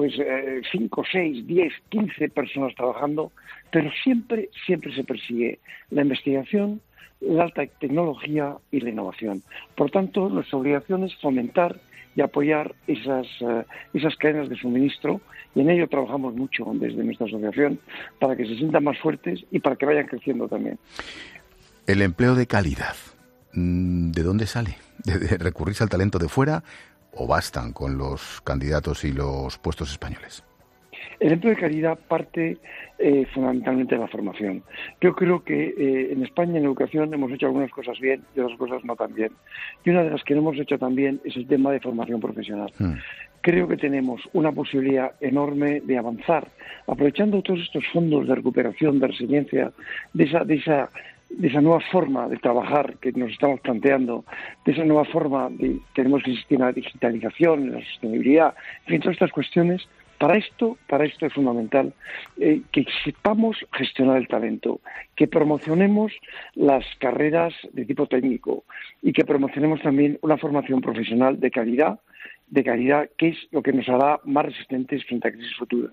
5, 6, 10, 15 personas trabajando, pero siempre se persigue la investigación, la alta tecnología y la innovación. Por tanto, nuestra obligación es fomentar y apoyar esas cadenas de suministro, y en ello trabajamos mucho desde nuestra asociación para que se sientan más fuertes y para que vayan creciendo también. El empleo de calidad, ¿de dónde sale? ¿De recurrirse al talento de fuera o bastan con los candidatos y los puestos españoles? El empleo de calidad parte fundamentalmente de la formación. Yo creo que en España en educación hemos hecho algunas cosas bien y otras cosas no tan bien. Y una de las que no hemos hecho tan bien es el tema de formación profesional. Creo que tenemos una posibilidad enorme de avanzar, aprovechando todos estos fondos de recuperación, de resiliencia, de esa nueva forma de trabajar que nos estamos planteando, de esa nueva forma tenemos que insistir en la digitalización, en la sostenibilidad, en fin, todas estas cuestiones. Para esto es fundamental que sepamos gestionar el talento, que promocionemos las carreras de tipo técnico y que promocionemos también una formación profesional de calidad, que es lo que nos hará más resistentes frente a crisis futuras.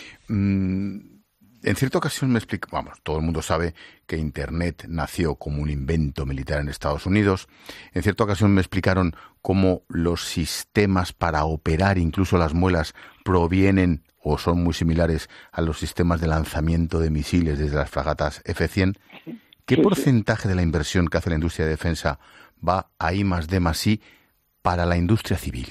En cierta ocasión me explico, todo el mundo sabe que Internet nació como un invento militar en Estados Unidos. En cierta ocasión me explicaron cómo los sistemas para operar incluso las muelas provienen o son muy similares a los sistemas de lanzamiento de misiles desde las fragatas F-100. ¿Qué porcentaje de la inversión que hace la industria de defensa va a I+D+I para la industria civil?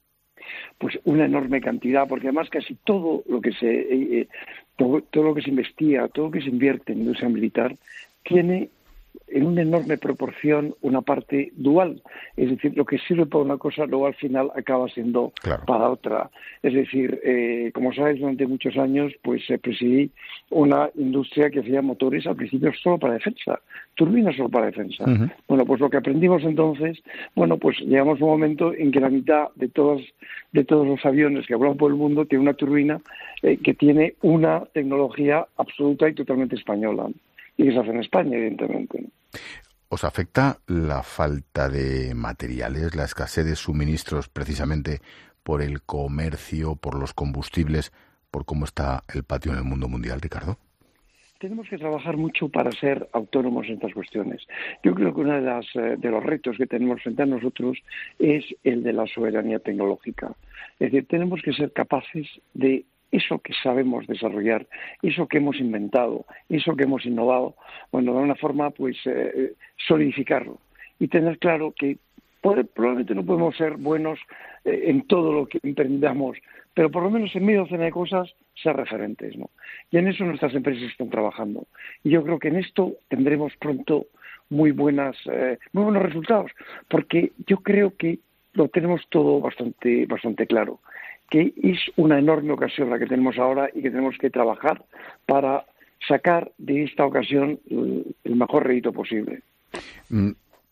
Pues una enorme cantidad, porque además casi todo lo que se investiga, todo lo que se invierte en industria militar tiene en una enorme proporción una parte dual, es decir, lo que sirve para una cosa luego al final acaba siendo para otra. Es decir, como sabes, durante muchos años pues presidí una industria que hacía motores al principio solo para defensa, turbinas solo para defensa. Uh-huh. Bueno, pues lo que aprendimos entonces, pues llegamos a un momento en que la mitad de todos los aviones que vuelan por el mundo tiene una turbina que tiene una tecnología absoluta y totalmente española. Y que se hace en España, evidentemente. ¿Os afecta la falta de materiales, la escasez de suministros precisamente por el comercio, por los combustibles, por cómo está el patio en el mundo mundial, Ricardo? Tenemos que trabajar mucho para ser autónomos en estas cuestiones. Yo creo que uno de los retos que tenemos frente a nosotros es el de la soberanía tecnológica. Es decir, tenemos que ser capaces de eso que sabemos desarrollar, eso que hemos inventado, eso que hemos innovado, de alguna forma, solidificarlo y tener claro que probablemente no podemos ser buenos en todo lo que emprendamos, pero por lo menos en medio de cosas ser referentes, ¿no? Y en eso nuestras empresas están trabajando. Y yo creo que en esto tendremos pronto muy buenos resultados, porque yo creo que lo tenemos todo bastante claro, que es una enorme ocasión la que tenemos ahora y que tenemos que trabajar para sacar de esta ocasión el mejor rédito posible.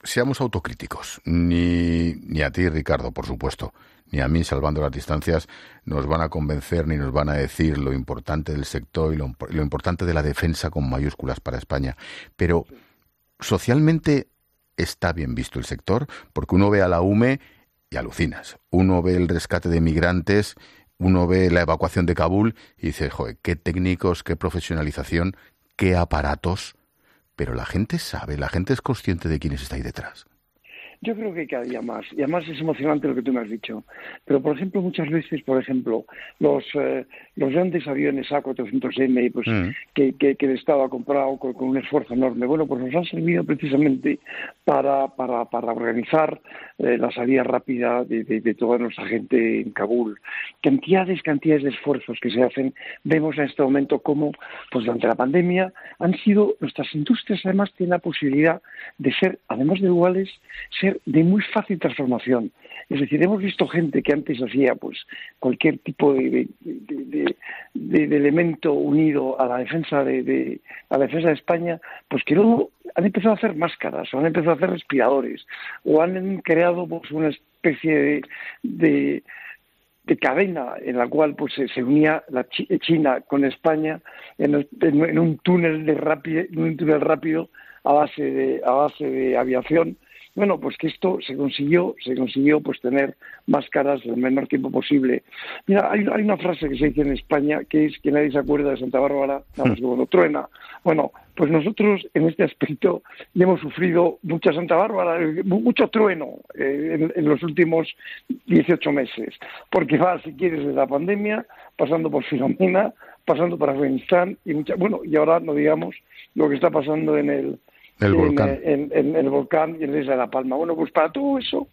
seamos autocríticos. Ni a ti, Ricardo, por supuesto, ni a mí, salvando las distancias, nos van a convencer ni nos van a decir lo importante del sector y lo importante de la defensa con mayúsculas para España. Pero socialmente está bien visto el sector, porque uno ve a la UME y alucinas. Uno ve el rescate de migrantes, uno ve la evacuación de Kabul y dice, joder, qué técnicos, qué profesionalización, qué aparatos. Pero la gente sabe, la gente es consciente de quiénes está ahí detrás. Yo creo que cada día más, y además es emocionante lo que tú me has dicho, pero por ejemplo muchas veces, los grandes aviones A400M pues, que el Estado ha comprado con un esfuerzo enorme, bueno, pues nos han servido precisamente para organizar la salida rápida de toda nuestra gente en Kabul. Cantidades de esfuerzos que se hacen. Vemos en este momento cómo, pues durante la pandemia, nuestras industrias además tienen la posibilidad de ser, además de iguales, ser de muy fácil transformación. Es decir, hemos visto gente que antes hacía pues cualquier tipo de elemento unido a la defensa de España, pues que luego han empezado a hacer máscaras, o han empezado a hacer respiradores, o han creado pues una especie de cadena en la cual pues se unía China con España en un túnel rápido a base de aviación. Bueno, pues que esto se consiguió pues tener máscaras el menor tiempo posible. Mira, hay una frase que se dice en España que es que nadie se acuerda de Santa Bárbara, nada más que cuando truena. Bueno, pues nosotros en este aspecto ya hemos sufrido mucha Santa Bárbara, mucho trueno en los últimos 18 meses, porque va, si quieres, desde la pandemia, pasando por Filomena, pasando por Afganistán y ahora no digamos lo que está pasando en el volcán y en la isla de La Palma. Bueno, pues para todo eso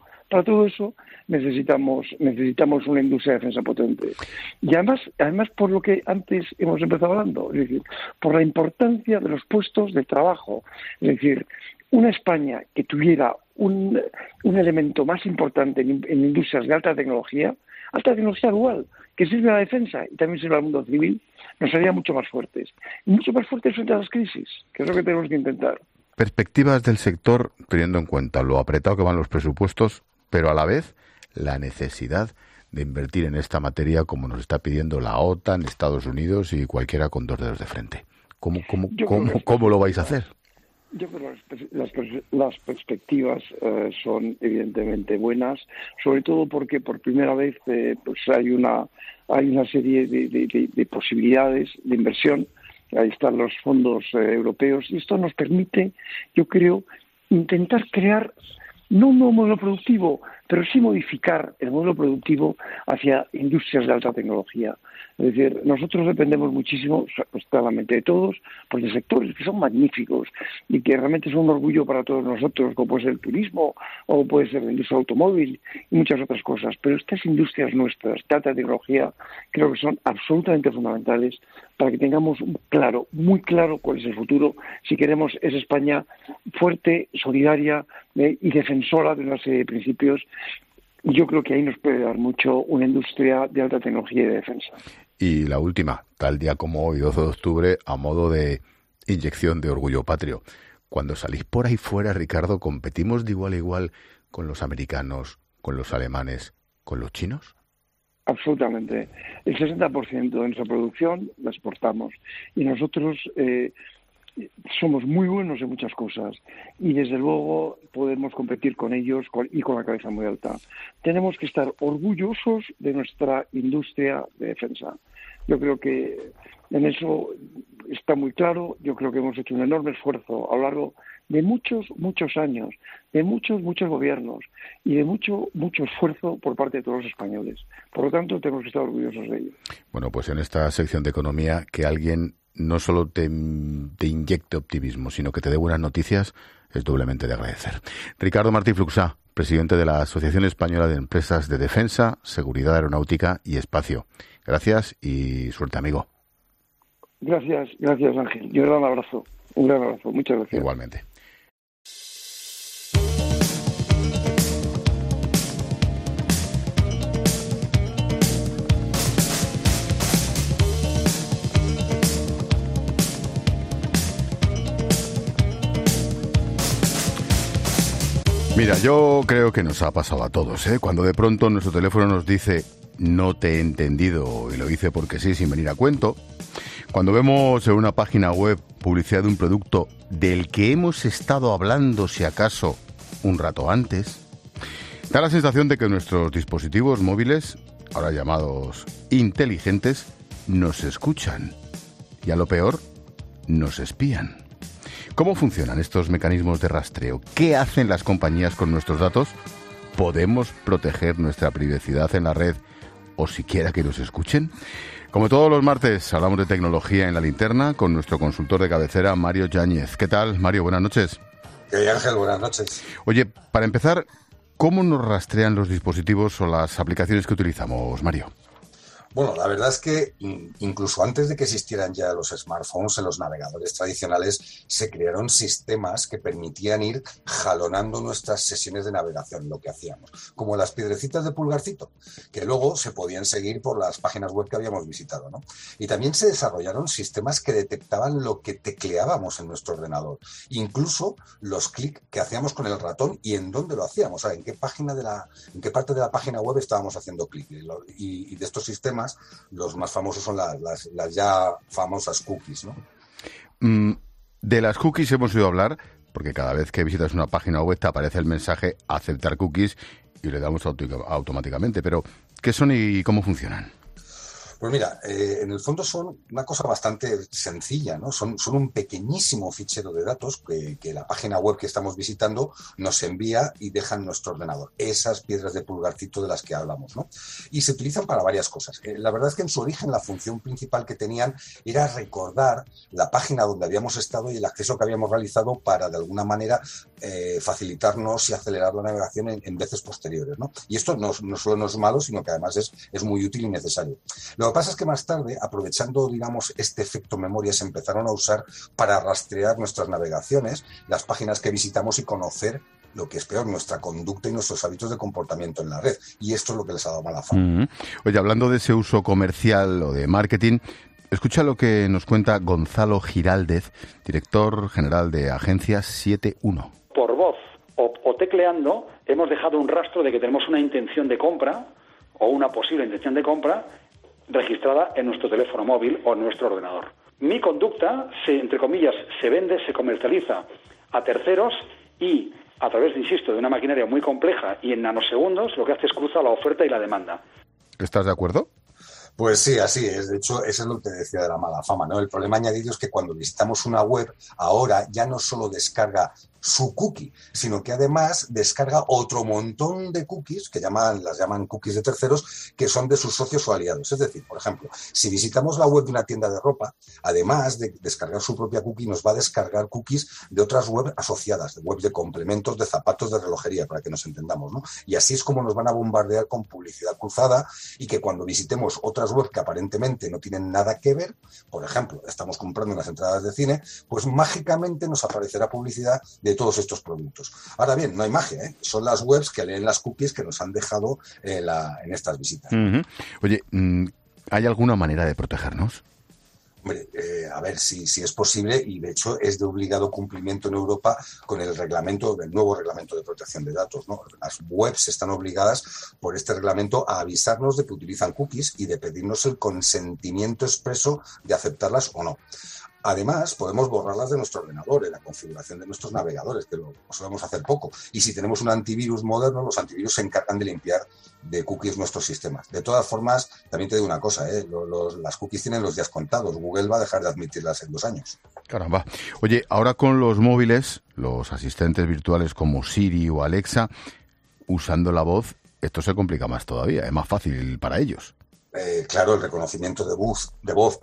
necesitamos una industria de defensa potente. Y además por lo que antes hemos empezado hablando, es decir, por la importancia de los puestos de trabajo. Es decir, una España que tuviera un elemento más importante en industrias de alta tecnología dual, que sirve a la defensa y también sirve al mundo civil, nos haría mucho más fuertes. Y mucho más fuertes frente a las crisis, que es lo que tenemos que intentar. Perspectivas del sector, teniendo en cuenta lo apretado que van los presupuestos, pero a la vez la necesidad de invertir en esta materia como nos está pidiendo la OTAN, Estados Unidos y cualquiera con dos dedos de frente. ¿Cómo lo vais a hacer? Yo creo que las perspectivas son evidentemente buenas, sobre todo porque por primera vez pues hay una serie de posibilidades de inversión. Ahí están los fondos europeos y esto nos permite, yo creo, intentar crear no un nuevo modelo productivo, pero sí modificar el modelo productivo hacia industrias de alta tecnología. Es decir, nosotros dependemos muchísimo, pues, claramente de todos, pues de sectores que son magníficos y que realmente son un orgullo para todos nosotros, como puede ser el turismo o puede ser la industria automóvil y muchas otras cosas. Pero estas industrias nuestras de alta tecnología creo que son absolutamente fundamentales para que tengamos muy claro cuál es el futuro si queremos esa España fuerte, solidaria y defensora de una serie de principios. Yo creo que ahí nos puede dar mucho una industria de alta tecnología y de defensa. Y la última, tal día como hoy, 12 de octubre, a modo de inyección de orgullo patrio. Cuando salís por ahí fuera, Ricardo, ¿competimos de igual a igual con los americanos, con los alemanes, con los chinos? Absolutamente. El 60% de nuestra producción la exportamos. Y nosotros somos muy buenos en muchas cosas y desde luego podemos competir con ellos y con la cabeza muy alta. Tenemos que estar orgullosos de nuestra industria de defensa. Yo creo que en eso está muy claro. Yo creo que hemos hecho un enorme esfuerzo a lo largo de muchos años, de muchos gobiernos y de mucho esfuerzo por parte de todos los españoles. Por lo tanto, tenemos que estar orgullosos de ello. Bueno, pues en esta sección de economía, que alguien no solo te inyecte optimismo, sino que te dé buenas noticias, es doblemente de agradecer. Ricardo Martí Fluxá, presidente de la Asociación Española de Empresas de Defensa, Seguridad Aeronáutica y Espacio. Gracias y suerte, amigo. Gracias Ángel. Y un gran abrazo. Muchas gracias. Igualmente. Mira, yo creo que nos ha pasado a todos, ¿eh? Cuando de pronto nuestro teléfono nos dice no te he entendido y lo hice porque sí, sin venir a cuento. Cuando vemos en una página web publicidad de un producto del que hemos estado hablando, si acaso, un rato antes. Da la sensación de que nuestros dispositivos móviles, ahora llamados inteligentes, nos escuchan. Y a lo peor, nos espían. ¿Cómo funcionan estos mecanismos de rastreo? ¿Qué hacen las compañías con nuestros datos? ¿Podemos proteger nuestra privacidad en la red o siquiera que nos escuchen? Como todos los martes, hablamos de tecnología en La Linterna con nuestro consultor de cabecera, Mario Yáñez. ¿Qué tal, Mario? Buenas noches. Ángel, buenas noches. Oye, para empezar, ¿cómo nos rastrean los dispositivos o las aplicaciones que utilizamos, Mario? Bueno, la verdad es que incluso antes de que existieran ya los smartphones, en los navegadores tradicionales se crearon sistemas que permitían ir jalonando nuestras sesiones de navegación, lo que hacíamos, como las piedrecitas de pulgarcito, que luego se podían seguir por las páginas web que habíamos visitado, ¿no? Y también se desarrollaron sistemas que detectaban lo que tecleábamos en nuestro ordenador, incluso los clics que hacíamos con el ratón y en dónde lo hacíamos, o sea, en qué parte de la página web estábamos haciendo clic. Y de estos sistemas los más famosos son las ya famosas cookies, ¿no? De las cookies hemos oído hablar, porque cada vez que visitas una página web te aparece el mensaje aceptar cookies y le damos automáticamente. Pero, ¿qué son y cómo funcionan? Pues mira, en el fondo son una cosa bastante sencilla, ¿no? Son un pequeñísimo fichero de datos que la página web que estamos visitando nos envía y deja en nuestro ordenador. Esas piedras de pulgarcito de las que hablamos, ¿no? Y se utilizan para varias cosas. La verdad es que en su origen la función principal que tenían era recordar la página donde habíamos estado y el acceso que habíamos realizado para, de alguna manera, facilitarnos y acelerar la navegación en veces posteriores, ¿no? Y esto no solo no es malo, sino que además es muy útil y necesario. Lo que pasa es que más tarde, aprovechando, digamos, este efecto memoria, se empezaron a usar para rastrear nuestras navegaciones, las páginas que visitamos y conocer lo que es peor, nuestra conducta y nuestros hábitos de comportamiento en la red. Y esto es lo que les ha dado mala fama. Oye, hablando de ese uso comercial o de marketing, escucha lo que nos cuenta Gonzalo Giraldez, director general de Agencia 71. Por voz o tecleando, hemos dejado un rastro de que tenemos una intención de compra o una posible intención de compra registrada en nuestro teléfono móvil o en nuestro ordenador. Mi conducta, entre comillas, se vende, se comercializa a terceros y, a través, insisto, de una maquinaria muy compleja y en nanosegundos, lo que hace es cruzar la oferta y la demanda. ¿Estás de acuerdo? Pues sí, así es. De hecho, eso es lo que te decía de la mala fama, ¿no? El problema añadido es que cuando visitamos una web, ahora ya no solo descarga su cookie, sino que además descarga otro montón de cookies, que las llaman cookies de terceros, que son de sus socios o aliados. Es decir, por ejemplo, si visitamos la web de una tienda de ropa, además de descargar su propia cookie, nos va a descargar cookies de otras webs asociadas, de webs de complementos, de zapatos, de relojería, para que nos entendamos, ¿no? Y así es como nos van a bombardear con publicidad cruzada y que cuando visitemos otras webs que aparentemente no tienen nada que ver, por ejemplo, estamos comprando unas entradas de cine, pues mágicamente nos aparecerá publicidad de todos estos productos. Ahora bien, no hay magia, ¿eh? Son las webs que leen las cookies que nos han dejado en estas visitas. Oye, ¿hay alguna manera de protegernos? Hombre, a ver si es posible, y de hecho es de obligado cumplimiento en Europa con el nuevo reglamento de protección de datos, ¿no? Las webs están obligadas por este reglamento a avisarnos de que utilizan cookies y de pedirnos el consentimiento expreso de aceptarlas o no. Además, podemos borrarlas de nuestro ordenador, en la configuración de nuestros navegadores, que lo solemos hacer poco. Y si tenemos un antivirus moderno, los antivirus se encargan de limpiar de cookies nuestros sistemas. De todas formas, también te digo una cosa, las cookies tienen los días contados. Google va a dejar de admitirlas en 2 años. Caramba. Oye, ahora con los móviles, los asistentes virtuales como Siri o Alexa, usando la voz, esto se complica más todavía, es más fácil para ellos. Claro, el reconocimiento de voz,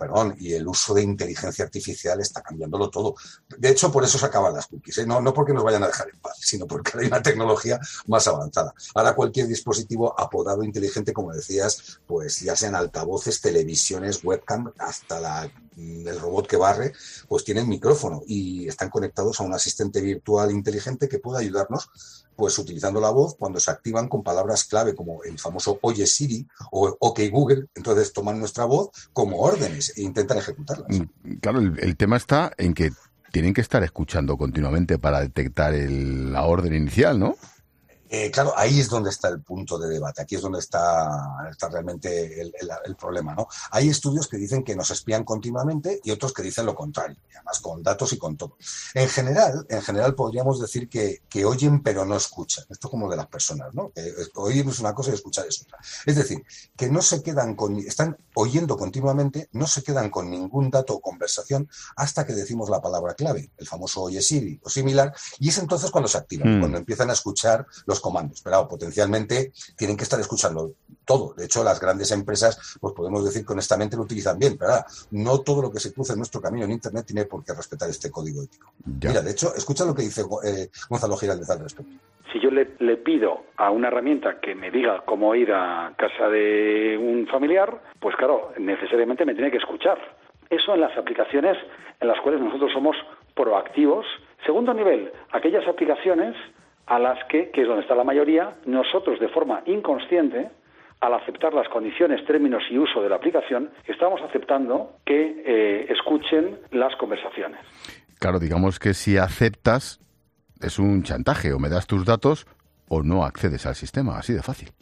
y el uso de inteligencia artificial está cambiándolo todo. De hecho, por eso se acaban las cookies, ¿eh? No porque nos vayan a dejar en paz, sino porque hay una tecnología más avanzada. Ahora cualquier dispositivo apodado inteligente, como decías, pues ya sean altavoces, televisiones, webcam, hasta el robot que barre, pues tienen micrófono y están conectados a un asistente virtual inteligente que puede ayudarnos, pues utilizando la voz cuando se activan con palabras clave como el famoso Oye Siri o OK Google. Entonces toman nuestra voz como órdenes e intentan ejecutarlas. Claro, el tema está en que tienen que estar escuchando continuamente para detectar la orden inicial, ¿no? Claro, ahí es donde está el punto de debate, aquí es donde está realmente el problema, ¿no? Hay estudios que dicen que nos espían continuamente y otros que dicen lo contrario, y además con datos y con todo. En general podríamos decir que oyen pero no escuchan. Esto como de las personas, ¿no? Que oír es una cosa y escuchar es otra. Es decir, que no se quedan están oyendo continuamente, no se quedan con ningún dato o conversación hasta que decimos la palabra clave, el famoso oye Siri o similar, y es entonces cuando se activan, cuando empiezan a escuchar los comandos, pero potencialmente tienen que estar escuchando todo. De hecho, las grandes empresas, pues podemos decir que honestamente lo utilizan bien, pero no todo lo que se cruza en nuestro camino en Internet tiene por qué respetar este código ético. Ya. Mira, de hecho, escucha lo que dice Gonzalo Giraldez al respecto. Si yo le pido a una herramienta que me diga cómo ir a casa de un familiar, pues claro, necesariamente me tiene que escuchar. Eso en las aplicaciones en las cuales nosotros somos proactivos. Segundo nivel, aquellas aplicaciones a las que es donde está la mayoría, nosotros de forma inconsciente, al aceptar las condiciones, términos y uso de la aplicación, estamos aceptando que escuchen las conversaciones. Claro, digamos que si aceptas es un chantaje, o me das tus datos o no accedes al sistema, así de fácil.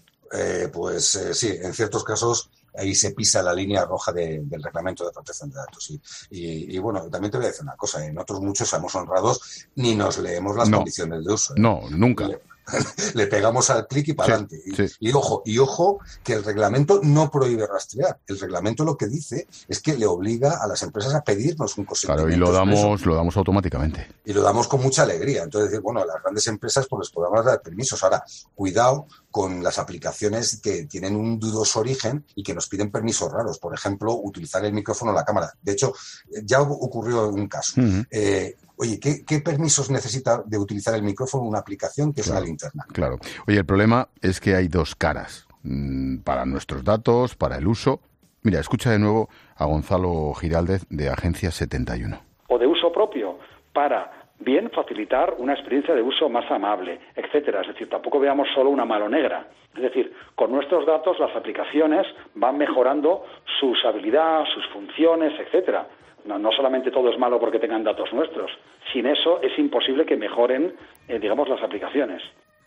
Sí, en ciertos casos ahí se pisa la línea roja del Reglamento de Protección de Datos. Y bueno, también te voy a decir una cosa, en otros muchos seamos honrados, ni nos leemos las condiciones de uso. No, nunca. Le pegamos al clic y para adelante. Sí. Y ojo, que el reglamento no prohíbe rastrear. El reglamento lo que dice es que le obliga a las empresas a pedirnos un consentimiento. Claro, y lo damos automáticamente. Y lo damos con mucha alegría. Entonces, bueno, las grandes empresas pues les podemos dar permisos. Ahora, cuidado con las aplicaciones que tienen un dudoso origen y que nos piden permisos raros. Por ejemplo, utilizar el micrófono o la cámara. De hecho, ya ocurrió un caso. Oye, ¿qué permisos necesita de utilizar el micrófono una aplicación que es una linterna? Claro. Oye, el problema es que hay dos caras para nuestros datos, para el uso. Mira, escucha de nuevo a Gonzalo Giraldez de Agencia 71. O de uso propio para bien facilitar una experiencia de uso más amable, etcétera. Es decir, tampoco veamos solo una mano negra. Es decir, con nuestros datos las aplicaciones van mejorando su usabilidad, sus funciones, etcétera. No solamente todo es malo porque tengan datos nuestros. Sin eso es imposible que mejoren, digamos, las aplicaciones.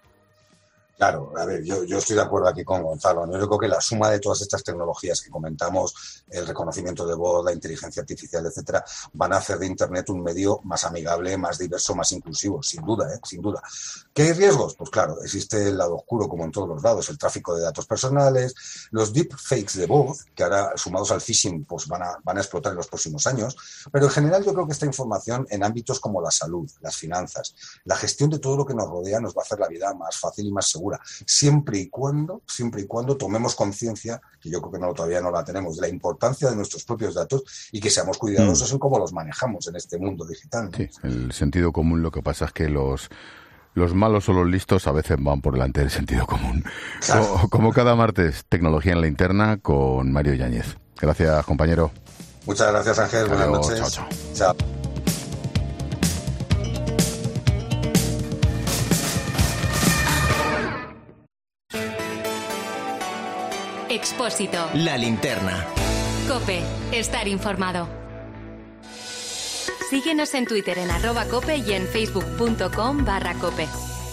Claro, a ver, yo estoy de acuerdo aquí con Gonzalo. Yo creo que la suma de todas estas tecnologías que comentamos, el reconocimiento de voz, la inteligencia artificial, etcétera, van a hacer de Internet un medio más amigable, más diverso, más inclusivo, sin duda, sin duda. ¿Qué hay riesgos? Pues claro, existe el lado oscuro, como en todos los lados, el tráfico de datos personales, los deepfakes de voz, que ahora, sumados al phishing, pues van a explotar en los próximos años. Pero en general yo creo que esta información en ámbitos como la salud, las finanzas, la gestión de todo lo que nos rodea nos va a hacer la vida más fácil y más segura. Siempre y cuando tomemos conciencia, que yo creo que todavía no la tenemos, de la importancia de nuestros propios datos y que seamos cuidadosos en cómo los manejamos en este mundo digital, ¿no? Sí, el sentido común, lo que pasa es que los malos o los listos a veces van por delante del sentido común. Claro. Como cada martes, Tecnología en la Interna con Mario Yáñez. Gracias, compañero. Muchas gracias, Ángel. Buenas noches. Chao. Expósito. La Linterna. COPE. Estar informado. Síguenos en Twitter en @cope y en facebook.com/cope.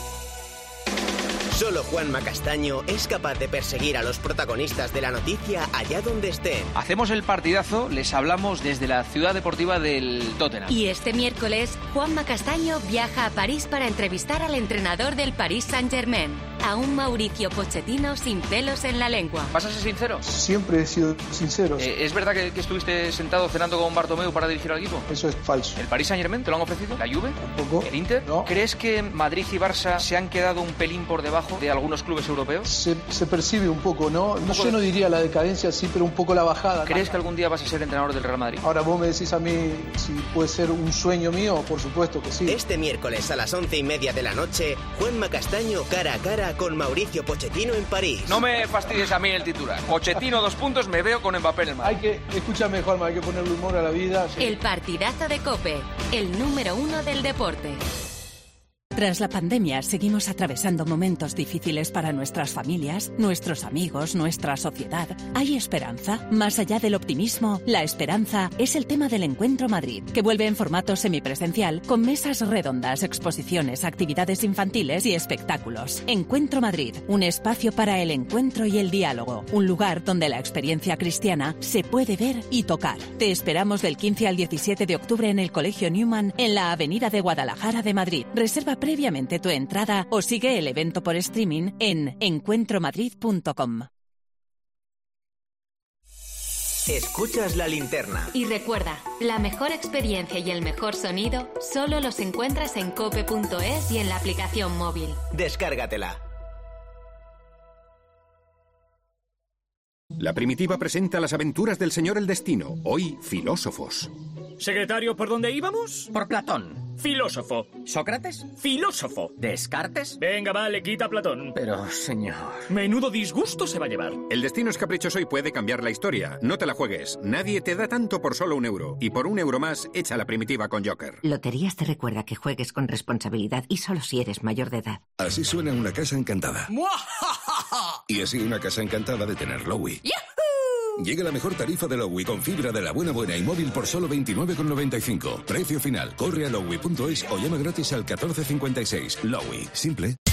Solo Juanma Castaño es capaz de perseguir a los protagonistas de la noticia allá donde estén. Hacemos el partidazo, les hablamos desde la ciudad deportiva del Tottenham. Y este miércoles, Juanma Castaño viaja a París para entrevistar al entrenador del Paris Saint-Germain, a un Mauricio Pochettino sin pelos en la lengua. ¿Vas a ser sincero? Siempre he sido sincero. ¿Es verdad que estuviste sentado cenando con Bartomeu para dirigir al equipo? Eso es falso. ¿El Paris Saint-Germain te lo han ofrecido? ¿La Juve? Tampoco. ¿El Inter? No. ¿Crees que Madrid y Barça se han quedado un pelín por debajo de algunos clubes europeos? Se percibe un poco, ¿no? Yo no diría la decadencia, sí, pero un poco la bajada. ¿Crees que algún día vas a ser entrenador del Real Madrid? Ahora vos me decís a mí si puede ser un sueño mío, por supuesto que sí. Este miércoles a las 11:30 de la noche, Juanma Castaño cara a cara con Mauricio Pochettino en París. No me fastidies a mí el titular. Pochettino, me veo con Mbappé en el mar. Escúchame, Juanma, hay que ponerle humor a la vida. Sí. El partidazo de COPE, el número 1 del deporte. Tras la pandemia, seguimos atravesando momentos difíciles para nuestras familias, nuestros amigos, nuestra sociedad. ¿Hay esperanza? Más allá del optimismo, la esperanza es el tema del Encuentro Madrid, que vuelve en formato semipresencial con mesas redondas, exposiciones, actividades infantiles y espectáculos. Encuentro Madrid, un espacio para el encuentro y el diálogo, un lugar donde la experiencia cristiana se puede ver y tocar. Te esperamos del 15 al 17 de octubre en el Colegio Newman, en la Avenida de Guadalajara de Madrid. Reserva previamente tu entrada o sigue el evento por streaming en encuentromadrid.com. Escuchas La Linterna. Y recuerda, la mejor experiencia y el mejor sonido solo los encuentras en cope.es y en la aplicación móvil. Descárgatela. La Primitiva presenta las aventuras del señor El Destino, hoy filósofos. Secretario, ¿por dónde íbamos? Por Platón. Filósofo. ¿Sócrates? Filósofo. ¿Descartes? Venga, vale, quita a Platón. Pero, señor... Menudo disgusto se va a llevar. El destino es caprichoso y puede cambiar la historia. No te la juegues. Nadie te da tanto por solo €1. Y por €1 más, echa la Primitiva con Joker. Loterías te recuerda que juegues con responsabilidad y solo si eres mayor de edad. Así suena una casa encantada. Y así una casa encantada de tener Lowy. Llega la mejor tarifa de Lowy con fibra de la buena y móvil por solo 29,95. Precio final. Corre a lowy.es o llama gratis al 1456. Lowy. Simple.